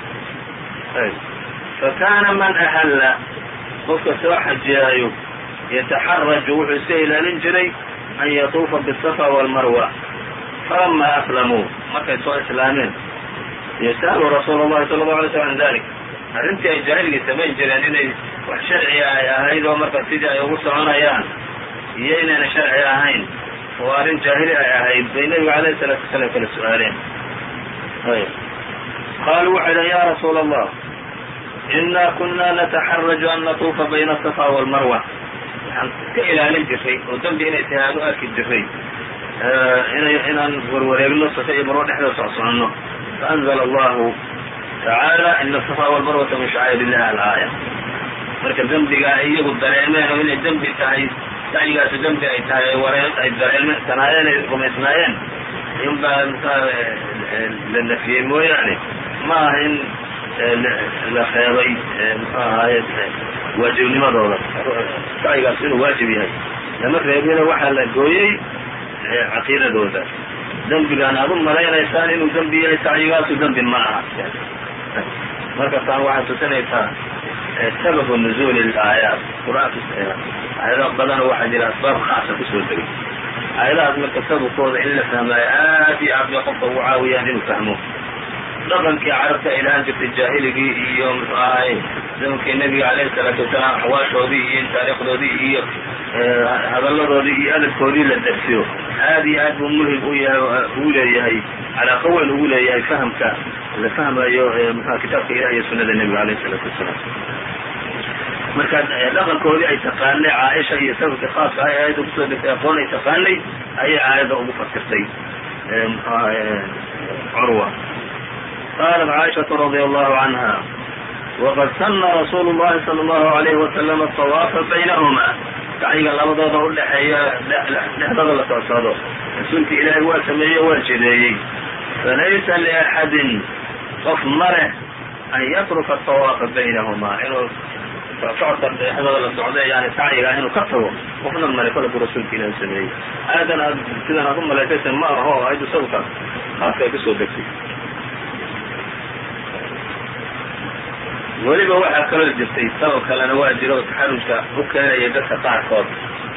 fakaana man ahalla qofka soo xajiyaayo yataxaraju wuxuu iska ilaalin jiray an yatuufa bisafa walmarwa falama aslamuu markay soo islaameen yas'alu rasuul اllahi salى اlahu alay slm an dalik arrintii ay jaahilgii samayn jireen inay wax sharciga ay ahayd oo marka sidii ay ugu soconayaan iyo inayna sharci ahayn oo arrin jaahili ay ahayd bay nebiga alayhi salaatu wasalaam kala su-aaleen. qaaluu waxay dhahen ya rasuula allah inaa kunaa nataxaraju an natuufa bayna asafa waalmarwa, waxaan iska ilaalin jiray oo dembi inay tahay aan u arki jiray inaan warwareegno safa iyo marwo dhexda socsoconno. faanzla allahu tacaala ina asafa waalmarwata min shacaa'ir illahi alaaya. marka dembiga ay iyagu dareemeen oo inay dembi tahay, sacyigaasi dembi ay tahay ay dareemsanaayeen ay rumaysnaayeen in baa la nafiyey mooyaane ma aha in la reebay muxuu ahaaye waajibnimadooda. sacyigaas inuu waajib yahay lama reebina waxaa la gooyey caqiidadooda. dembigaan aad u malaynaysaan inuu dembi yahay sacyigaasu dembi ma aha. markaasaan waxaad tusinaysaa sababu nuzuuli اlaayaat. qur-aanka aayado badan waxaa jira asbaab khaasa kusoo degay. aayadahaas marka sababkooda in la fahmaayo aad iyo aad bay qofka ugu caawiyaan inuu fahmo. dhaqankii carabta ay lahaan jirtay jaahiligii iyo muxuu ahaye zamankii nebiga alayhi salaatu wasalaam axwaashoodii iyo taariikhdoodii iyo hadalladoodii iyo adabkoodii la darsiyo aad iyo aad buu muhim ugu leeyahay, calaaqa weyn ugu leeyahay fahamka la fahmayo mxua kitaabka ilah iyo sunada nebiga alayhi salaatu wasalaam. marka dhaqankoodii ay taqaanay caaisha iyo sababkii khaaska ah aayadda kusoo degtay aqoon ay taqaanay ayay aayadda ugu fasirtay curwa. qaalat caaishatu radia allahu canha waqad sana rasuulu llahi sala allahu alayhi wasalam atawaafa baynahuma. sacyiga labadooda udhexeeya dhexdooda la socsocdo rasuulka ilaahay waa sameeyey waa jideeyey. falaysa liaxadin qof ma leh an yatruka atawaafa baynahumaa, inuu socodka dhexdooda la socda yani sacyiga inuu ka tago qofna male kole buu rasuulka ilaahay sameeyey. aadan aad sidan aad u malaysaysa ma aho aydu sababka khaaska ay kusoo degtay. weliba waxaa kaloo jirtay sabab kalena waa jira oo taxarujka u keenaya dadka qaarkood.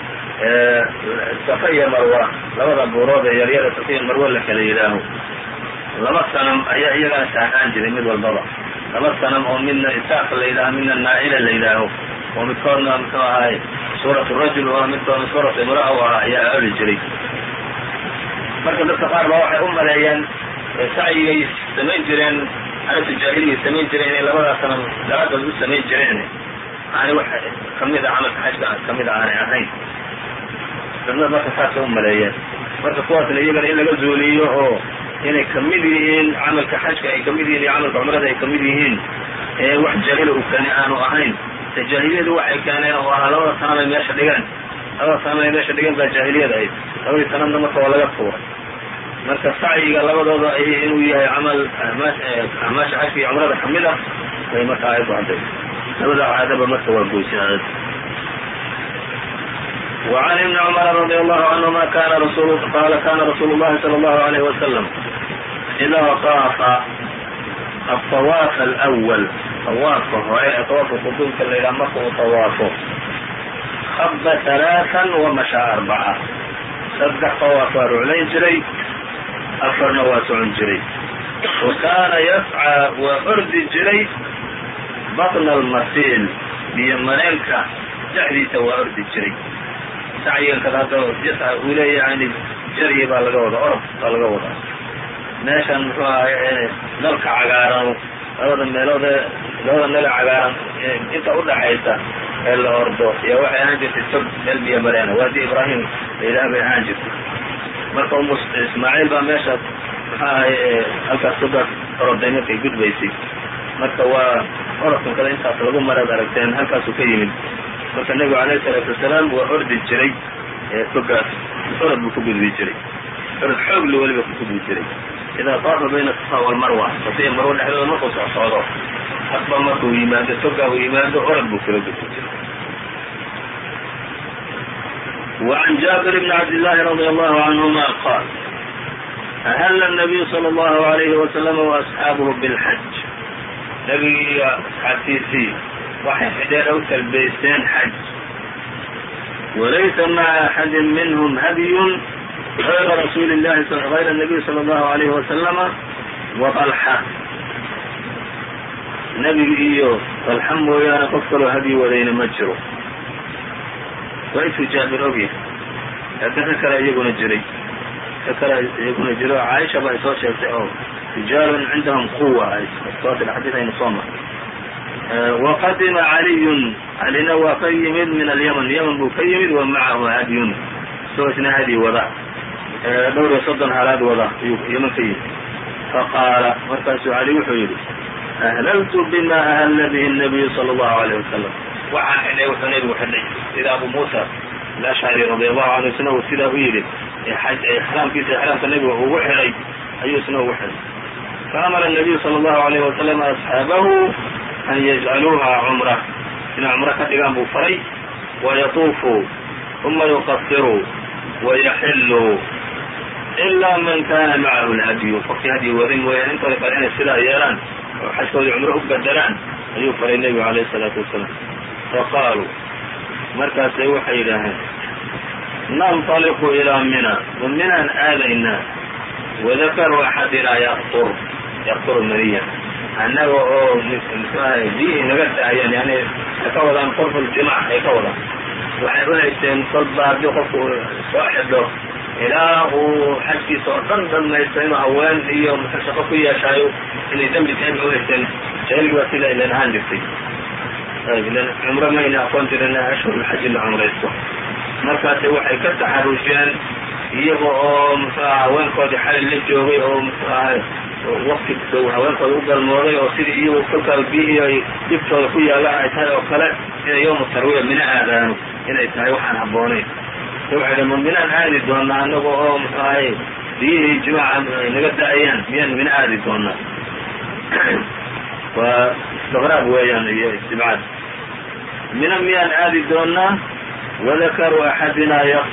safa iyo marwa labada buurood ee yaryada safa iyo marwa la kala yidhaaho laba sanam ayaa iyagana taagnaan jiray mid walbaba. laba sanam oo midna isaaq la yidhaaho midna naa'ila la yidhaaho oo midkoodna muxuu ahaay suuratu rajul oo midkoodna suuratu imraa u ahaa ayaa aoli jiray. marka dadka qaar baa waxay u maleeyeen sacyigay samayn jireen carabta jaahiliga samayn jireen inay labadaa sanam daraaddood u samayn jireen yani wax kamid a camalka xajka kamida aanay ahayn. dadna marka saasay u maleeyeen. marka kuwaasna iyagana in laga zuuliyo oo inay kamid yihiin camalka xajka ay kamid yihiin iyo camalka cumrada ay kamid yihiin wax jaahila u kani aanu ahayn. jaahiliyadu waxay keeneen oo ahaa labada sanam ay meesha dhigeen. labada sanam ay meesha dhigeen baa jaahiliyada ahayd. labadii sanamna marka waa laga tuuray. marka sacyiga labadooda inuu yahay camal acmaasha xajka iyo cumrada kamid ah bay marka aayaddu cadday. labada caadaba marka waa goysay aayadda. وعن ابن عمر رضي الله عنهما قال كان رسول الله صلى الله عليه وسلم إذا طاف الطواف الأول طوافه طواف القدوم كالليلة مركه طوافه خب 3 ومشى 4. صدح طواف رعلين جري 4 نواسع جري. وكان يسعى وأرد جري بطن المسيل بيمنينك دحديث وأرد جري. sacyigan kadaado uu leeya yani jaryi baa laga wada orod baa laga wadaa. meeshan muxuu ahay dalka cagaaran labada meeloode labada meel cagaaran inta udhaxaysa ee la ordo yaa waxay ahaan jirtay tog meel biyo mareena waadi ibrahim ilaah bay ahaan jirtay. marka ismaaciil baa meesha muxuu ahay halkaas togaas oroday markay gudbaysay. marka waa orodkan kada intaas lagu maraad aragteen halkaasuu ka yimid. marka nebigu alayhi salaatu wasalaam waa ordi jiray togaas orod buu ku gudbi jiray. orod xoogli weliba ku gudbi jiray. idaa taafa bayna asafa walmarwa safa iyo marwa dhexdooda markuu socsocdo asba markuu yimaado togaa uu yimaado orod buu kala gudbi jiray. وعن جابر بن عبد الله رضي الله عنهما قال أهل النبي صلى الله عليه وسلم وأصحابه بالحج. نبي أصحابتيسي waxay xidheen u talbaysteen xaj. walaysa maca axadi minhum hadyun غayra rasuuli llahi غayra الnabiy salى اllahu عalayhi wasalama wa طalxa. nebiga iyo talxa mooyaane qof kaloo hadyi wadayna ma jiro. waa intuu jaabir ogyahay laakiin ka kale iyaguna jiray oo caaisha ba ay soo sheegtay oo rijaalun cindahum quwa xadiid aynu soo marnay. waqadima caliyun calina waa ka yimid min alyaman, yaman buu ka yimid wa macahu hadyun isagoo isna hadyi wada dhowr iyo 30 halaad wada ayuu yaman ka yimid. faqaala markaasuu cali wuxuu yidhi ahlaltu bima ahalla bihi الnabiyu salى الlahu عalيه wasalam, waxaan xidhay wuxuu nebigu xidhay sida abu muusa alashcari radi allahu canhu isna uu sidaa u yidhi ixraamkiisa ixraamka nebiga ugu xidhay ayuu isna ugu xidhay. faamara الnabiyu salى الlahu عalيه wasalam asxaabahu an yajcaluuha cumra, inay cumro ka dhigaan buu faray. wayatuufuu uma yuqasiruu wayaxilluu ilaa man kana macahu lhadyu, qofkii hadyi waday mooyaane intooda kale inay sidaa yeelaan oo xajkoodii cumro u bedelaan ayuu faray nebigu alayh الsalaatu wasalaam. faqaaluu markaasay waxay yidhaaheen nanطaliqu ilaa mina, minaan aadaynaa wadakaru axadina yaqturu maniya, annaga oo biyihii naga daayaan yani ay ka wadaan qurfu ljimaac ay ka wadaan. waxay u haysteen kolba haddii qofku soo xidho ilaa uu xajkiisa oo dhan dhamaysto inuu haween iyo shaqo ku yeeshaayo inay dembi tahay ba u haysteen. jaahiligi baa sida ilan ahaan jirtay, cumro mayna aqoon jirin ashhurulxaji la cumraysto. markaasi waxay ka taxarusheen iyaga oo muxuaha haweenkoodii xalay la joogay oo muxuaha waqti haweenkooda u galmooday oo sidii iyagu kolkaa biyihii ay dhibtooda ku yaalaan ay tahay oo kale inay yawma tarwiya mina aadaano inay tahay waxaan habboonayn. waxay dha ma minaan aadi doonaa anaga oo muxuu ahay biyihii jimaaca ay naga da-ayaan miyaan mina aadi doonaa? waa istiqraab weeyaan iyo istibcaad. mina miyaan aadi doonaa wadakaru axadina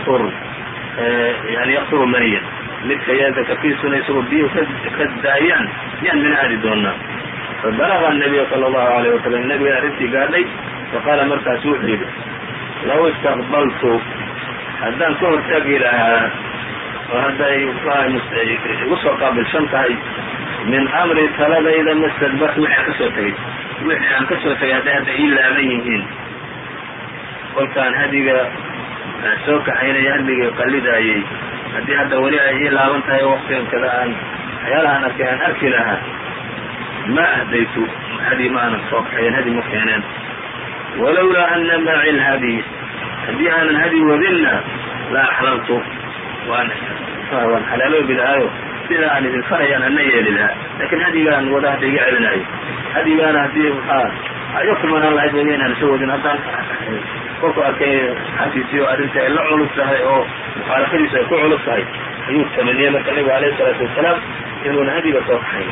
yaqturu maniyan, midka dakarkiisuna isagoo biyuhu ka daayaan miyaan mina aadi doonaa? fabalaga الnabiya salى الlahu عalيه wasalam, nabiga arrintii gaadhay. faqaala markaasu wuxuu yidhi law istaqbaltu, haddaan ka hortagi lahaa oo hadday igu soo qaabilsan tahay min amri taladayda mastadbartu wixii aan ka soo tegay hadday ii laaban yihiin, kolkaan hadiga soo kaxaynaya hadligii qalidaayey haddii hadda weli ay ii laaban tahay waqtigan kada aan waxyaalahaan arkay aan arki lahaa ma ahdaytu hadi ma aanan soo kaxayen, hadi ma keeneen. walowlaa ana maci lhadi, haddii aanan hadi wadinna la axlaltu waan xalaaloobi lahaayo sida aan idin farayaan ana yeeli lahaa. lakin hadigaan wada hadda iga celinayo, hadigaana haddii iga kumanaan lahayd weli inaan soo wadin. haddaan kolku arkay xaggiisii oo arrintii ay la culus tahay oo mukhaalafadiisu ay ku culus tahay ayuu tamaniyey marka nabigu alayh الsalaatu wasalaam inuuna hadiga soo kaxayn.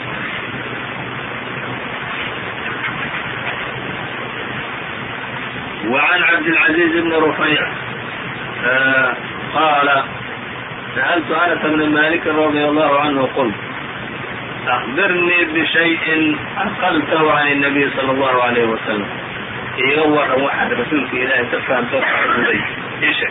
وعن cabdالعaزيز بن رفيع قال سألت أنس بن مالك رضي الله عنه قلت أخبرني بشيء عقلته عن النبي صلى الله عليه وسلم, iga waran waxaad rasuulka ilaahay ka fahamtoo saxuuday isha.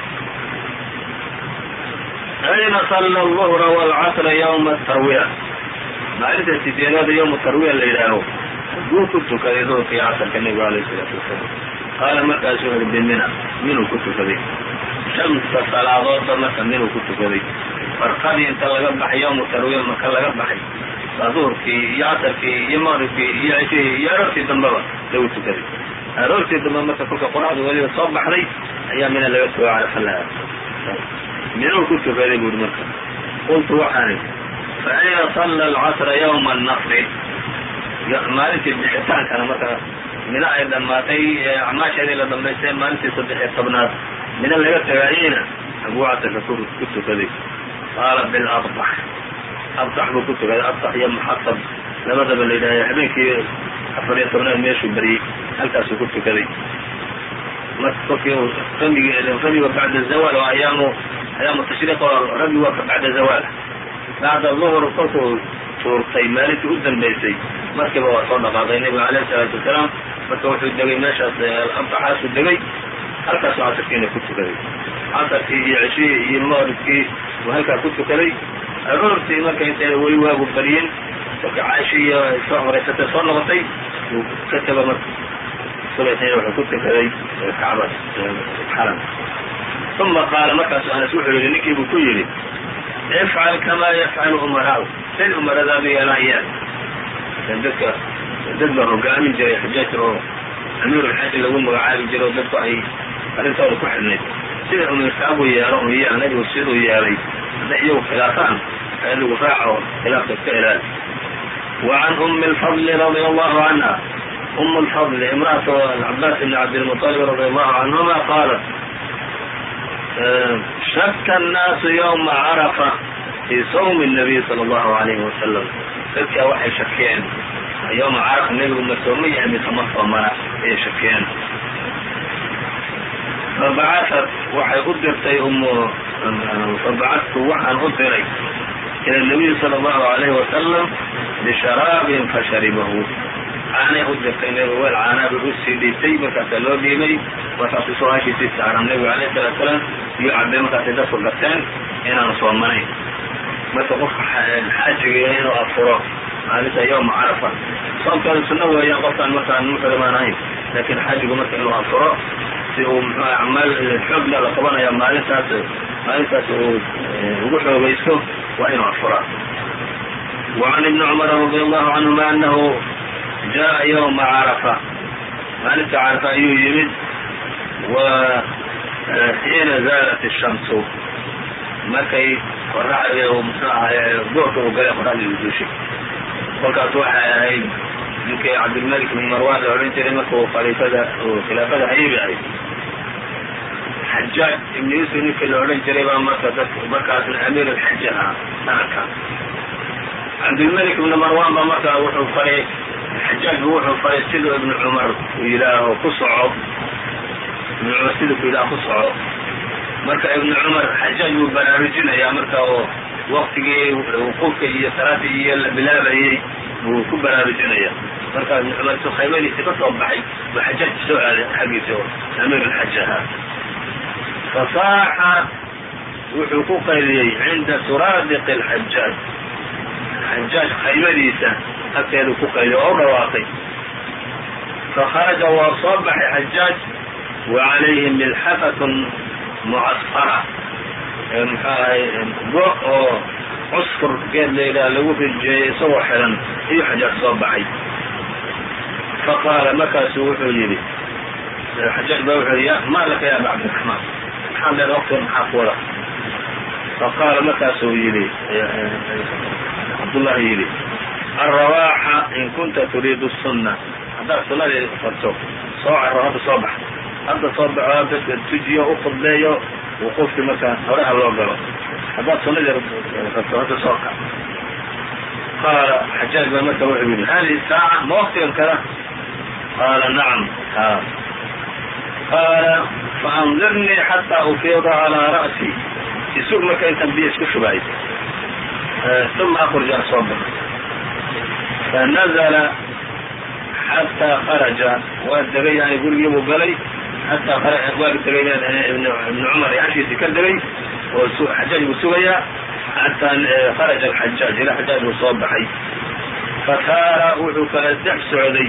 ayna salla الظهra والcصra yوma الtarwiya, maalinta sideedaada yوma tarwiya la yidhaaho aduu ku tukaday duhurka iyo casrka nebigu alayh الsalaatu wasalaam. qaala markaasuu yihi bimina, minuu ku tukaday. shamsa salaadoodba marka minuu ku tukaday. farqadii inta laga baxay yawma tarwiya maka laga baxay baa duhurkii iyo casarkii iyo maqribkii iyo cishihii iyo aroortii dambeba lagu tukaday. aroortii dambe marka kolka qoraxdu weliba soo baxday ayaa mina laga soo carfa lahaa. minuu ku tukaday buuri marka. qultu waxaan fa ayna salla alcasra yawma annafri, maalintii bixitaankana marka mina ay dhammaatay acmaasheedii la dambaystay maalintii 13aad mina laga tagaayeyna abuu casarka ku tukaday. qaala bilabtax, abtax buu ku tukaday. abtax iyo muxasab labadaba la yidhahya habeenkii 14aad meeshuu baryey halkaasuu ku tukaday. marka kolkii ramiga bacda zawal oo ayaamu tashriiq oo rami waa ka bacda zawal bacda duhr kolkuu tuurtay maalintii u dambaysay markiiba waa soo dhaqaaqay nebiga alayh الsalaatu wasalaam. marka wuxuu degay meeshaas abtaxaasuu degay, halkaasuu casarkiina ku tukaday. casarkii iyo ceshihii iyo maqribkii buu halkaa ku tukaday. aroortii marka intayna weli waagu baryin kolka caaisha iyo soo horeysatay soo noqotay kataba marka subaxii wuxuu ku tukaday kacbada xaram uma qaala markaasu anas wuxuu yidhi ninkii buu ku yidhi ifcal kamaa yafcalu umaraaءu say umaradaadu yeelayaan dad baa hogaamin jiray xujaaj oo amiirulxaji lagu magacaabi jiro dadku ay arrintooda ku xidhnayd sida umirkaagu yeelo un yeel nabigu siduu yeelay hadday iyagu khilaafaan adigu raaco khilaafka iska ilaali وعن أم الفضل رضي الله عنها أم الفضل امرأة العباس بن عبد المطلب رضي الله عنهما قالت شك الناس يوم عرفة في صوم النبي صلى الله عليه وسلم dadka waxay shakeen yوم carafa nebigu ma sooman yahay mise ma soomana ayay shakeen fabacathat waxay u dirtay fabacadtu waxaan u diray ilى النabiy salى الlahu عalayه wasalam bisharaabin fasharibahu caanay u dirtay nebigu weel caanaaba usii dhiibtay markaasaa loo dhiibay markaasuu soo hashiisii saaran nebigu alayه الsalatu salaam iyo cabay markaasay dadku garteen inaanu soomanayn marka qofka xajiga inuu afuro maalinta yومa carafa soomkeeda sunno weeyaan qofkaan markaan muxrimaan ahayn lakin xajigu marka inuu afuro si uu mxu acmaal xoogla la qabanaya maalintaas uu ugu xoogaysto waa inuu afuraa وعن ابن عمر رضي الله عنهما أنه جاء يوم عرفة maalinta carafa ayuu yimid وxiina zaalat الشhamsu markay qoraxda mxuu ahay goorka u galay qoraxdii duushay kolkaas waxay ahayd ninkii cabdilmalik bin marwan la odhan jiray marka uu khilaafada hayibi ahayd xajaaj ibn yuusuf ninkii la odhan jiray baa markaasna amiir alxaji ahaa sanadka cabdilmalik ibn marwan baa markaa wuxuu faray xajaajbu wuxuu faray siduu ibnu cumar uu yidhaaho ku soco ibnu cumar siduu ku yidhaaho ku soco marka ibnu cumar xajaaj buu baraarujinayaa marka oo waktigii wuquufka iyo salaadii iyo la bilaabayey buu ku baraarujinaya markaa ibnu cumar su khaymadiisi ka soo baxay buu xajaaj soo aaday xaggiisa oo amiir alxaji ahaa fasaaxa wuxuu ku qayliyey cinda suraadiq alxajaaj xajaaj khaymadiisa agteedu ku qayliy oo u dhawaaqay fakharaja waa soo baxay xajaaj wacalayhi milxafatun mucasfara muxuu ahay go oo cusfur geed layidhaha lagu rijeeyey isagoo xiran iyo xajaaj soo baxay faqaala markaasuu wuxuu yidhi xajaaj baa wuxuu yidhi maa laka ya aba cabdiraxmaan maxaa leeda waqtiga maxaa ku wada faqaala markaasuu yidhi cabdullahi yidhi alrawaaxa in kunta turiidu الsunna haddaad sunadii farto soo caro hadda soo bax hadda soo baxo dadka tujiyo u khudbeeyo wuquufkii markaa horeha loo galo haddaad sunadii rabto hadda soo kac qaala xajaaj baa marka wuxuu yidhi hadihi saaca ma waqtigan kada qaala nacam ha qaala faandirnii xataa ufiida calىa ra'si isug marka intaan biyo isku shubahay uma akhruj aan soo baxo fanazla xataa kharaja waa degay yani gurigii buu galay xataa waa degay ibnu cumar hashiisii ka degay oo xajaaj buu sugayaa xataa kharaja alxajaaj ilaa xajaaj buu soo baxay fasaara wuxuu kala dhex socday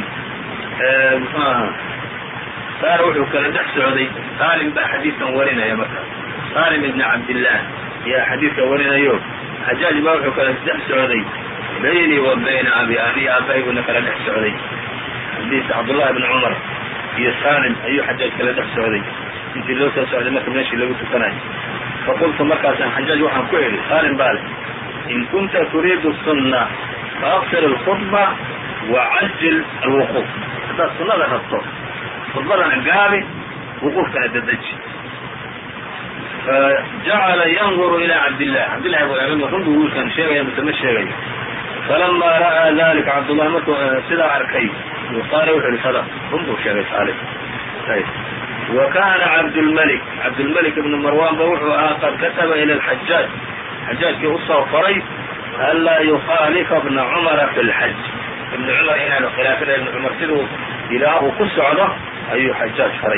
saalim baa xadiidkan warinaya marka saalim ibn cabdillaah yaa xadiidka warinayo xajaaj baa wuxuu kala dhex socday baynii wa bayna abi aabahayguna kala dhex socday xadiis cabdullahi ibn cumar iyo saalim ayuu xajaaj kala dhex socday intii loo soo socday marka meeshii lagu tukanayo faqultu markaasaan xajaaj waxaan ku idhi saalim baa leh in kunta turiidu الsunna faaqsir الkhudba wacajil alwuquuf haddaad sunnada rabto khudbadana gaabi wuquufkana dadeji fajacala yanduru ilى cabdillahi buu eegay run buu wiilkan sheegaya mise ma sheegayo falama ra'aa dalika cabdullahi markuu sidaa arkay qaala wuxuu yihi sadq run buu sheegay saalim wa kana cabdulmalik ibnu marwan ba wuxuu ahaa qad kataba ila alxajaaj xajaajkii usoo qoray anlaa yukhaalifa bna cumara fi lxaj ibnu cumar inaanu khilaafina ibnu cumar siduu ilaa uu ku socdo ayuu xajaaj faray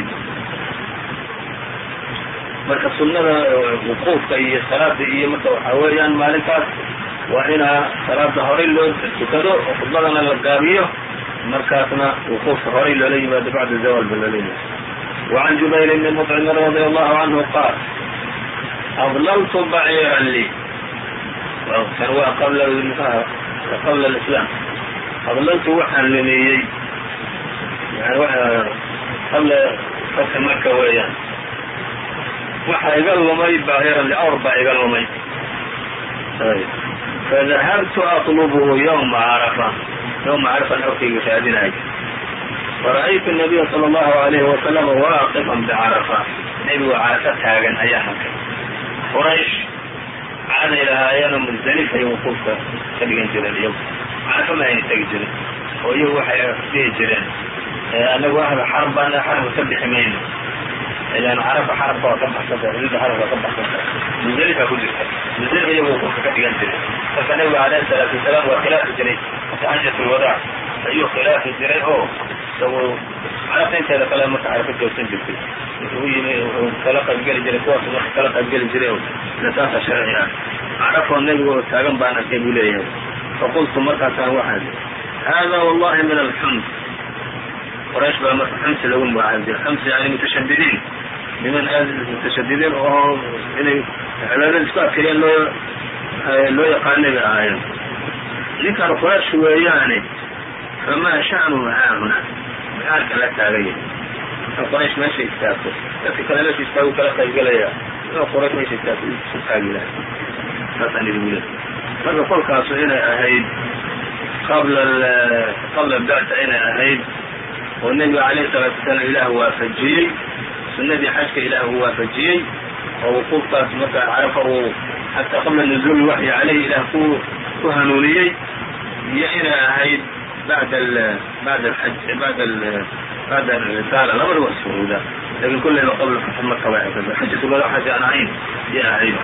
marka sunnada wuquufka iyo salaada iyo marka waxaa weeyaan maalintaas waa inaa salaada horey loo tukado oo khudbadana la gaabiyo markaasna wuquufka horay loola yimaado bacda zawal ba loola yimaado. وعن جبير بن مطعم رضي الله عنه قال أضللت بعيرا لي كان waa qabla الإسلام أضللtu waxaan lumiyey qabla fatxi maka weeyaan waxa iga lumay baahiran awr baa iga lumay فذهبت أطلبه يوم عرفة awrkayga raadinay فرأيت النبي صلى الله عليه وسلم واaqفا بعرفة nebigu carafa taagan ayaa halkay qraysh caaday lahaayeenoo muزdلف ay wuquufka ka dhigan jireen iyagu carafa ma ayna tegi jirin oo iyagu waxay dhihi jireen anagu ahla xarb baana xarabka ka bixi mayno ilan carafa xarabka waa ka baxsanta xuduudda xarabka ka baxsanta muزdلفa ku jirta muزdلف iyagu wuquufka ka dhigan jiray marka nebigu عalayه الصلاaةu وaسلام waa khilaafi jiray xajaة الwadاع ayuu khilaafi jiray oo isagu carabta inteeda kale marka carafa joogsan jirtay wuxuu yimi wuxuu kala qaybgeli jiray kuwaas marka kala qaybgeli jiray oo saasa sharci ah carafoo nebiga oo taagan baan arkay buu leeyahay faqultu markaasaan waxaan hada wallahi min alxums qraysh baa marka xumsi lagu magacaab jiray xumsi yani mutashadidiin niman aad mutashadidiin oo inay cibaadada isku adkeeyeen loo yaqaanay bay ahaayeen ninkan qraysh weeyaane famaa sha'nu haahuna maxaalka la taagaya qraysh meesha istaagto dadka kale meesha istaagu kala qaybgelaya qraysh meesha istaagto isu taagi lahay saasaan idigu leey marka kolkaasu inay ahayd qabla bacta inay ahayd oo nebiga calayhi salaatu wasalaam ilaah waafajiyey sunnadii xajka ilaah uu waafajiyey oo wuquufkaas marka carafa uu xataa qabla nuzuuli waxyi caleyhi ilaah ku hanuuniyey iyo inay ahayd bacda الرسالة labada waa isfuruuda lakin kulleyba qabla fatxi maka bay ahayd xajatulwada xaji aan ahayn iyo ahayd.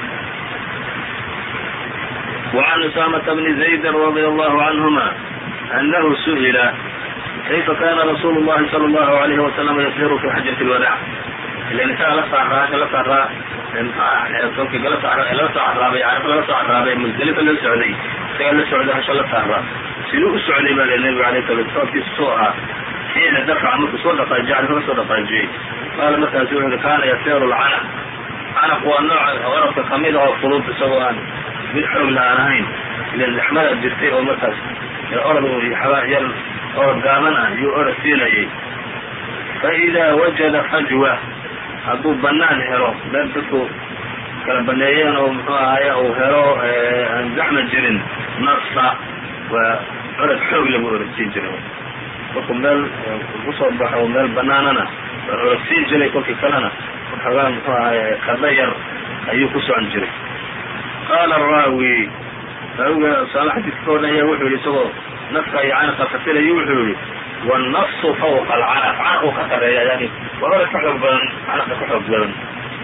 وعن أسامة بن زيد رضي الله عنهما أنه سئل كيف كان رسول الله صلى الله عليه وسلم يسير في حجة الوداع ilan isaga la saaraa kolkii lala soo caraabay caraf lala soo caraabay muزdلفa loo socday isaga la socday hasha la saaraa siduu u socday baa nebiga alayه الsala sababkiisu soo ahaa xiina dafca markuu soo dhaqaajiyey caraf la soo dhaqaajiyey qaala markaasu wuxu kaana yasiru lcanaq canaq waa nooca orodka kamid oo fudud isagoo aan mid xoog la aan ahayn ilan zaxmada jirtay oo markaas orod yar orod gaaban ah yuu orod siinayay faإida wajada fajwa hadduu banaan helo meel dadku kala baneeyeen oo muxuu ahaye uu helo aan zaxma jirin nasa waa orod xoog lagu orodsiin jiray kolku meel kusoo baxo meel banaanana waa orodsiin jiray kolkii kalena waxoogaa muxuu ahaye kada yar ayuu ku socon jiray. qaala araawi raawiga saala xadiidka ka odhanaya wuxuu yihi isagoo nafka iyo canaqa fasilayo wuxuu yihi والنص فوق العنق عنqu ka sareeya yani waa orod ka xoog badan canaqa ka xoog badan.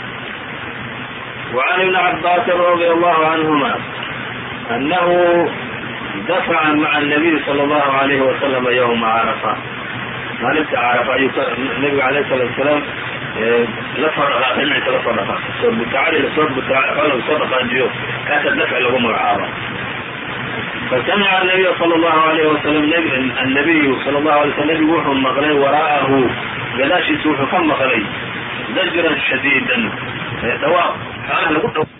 وعن ابن عباس رضي الله عنهما أنه دفع مع النبي صلى الله عليه وسلم يوم عرفة maalinta carafa ayuu nebiga alayه الصلاة وaسلام dhinaciisa la soo dhaqa soo butaacadii lasoo dhaqaajiyo kaasa dafc lagu magacaaba. فسمع النبي صلى الله عليه وسلم النبي صلى الله عليه وسلم nebigu wuxuu maqlay وراءه gadaashiisa wuxuu ka maqlay زجرا شديدا dhawaaq xoolaha lagu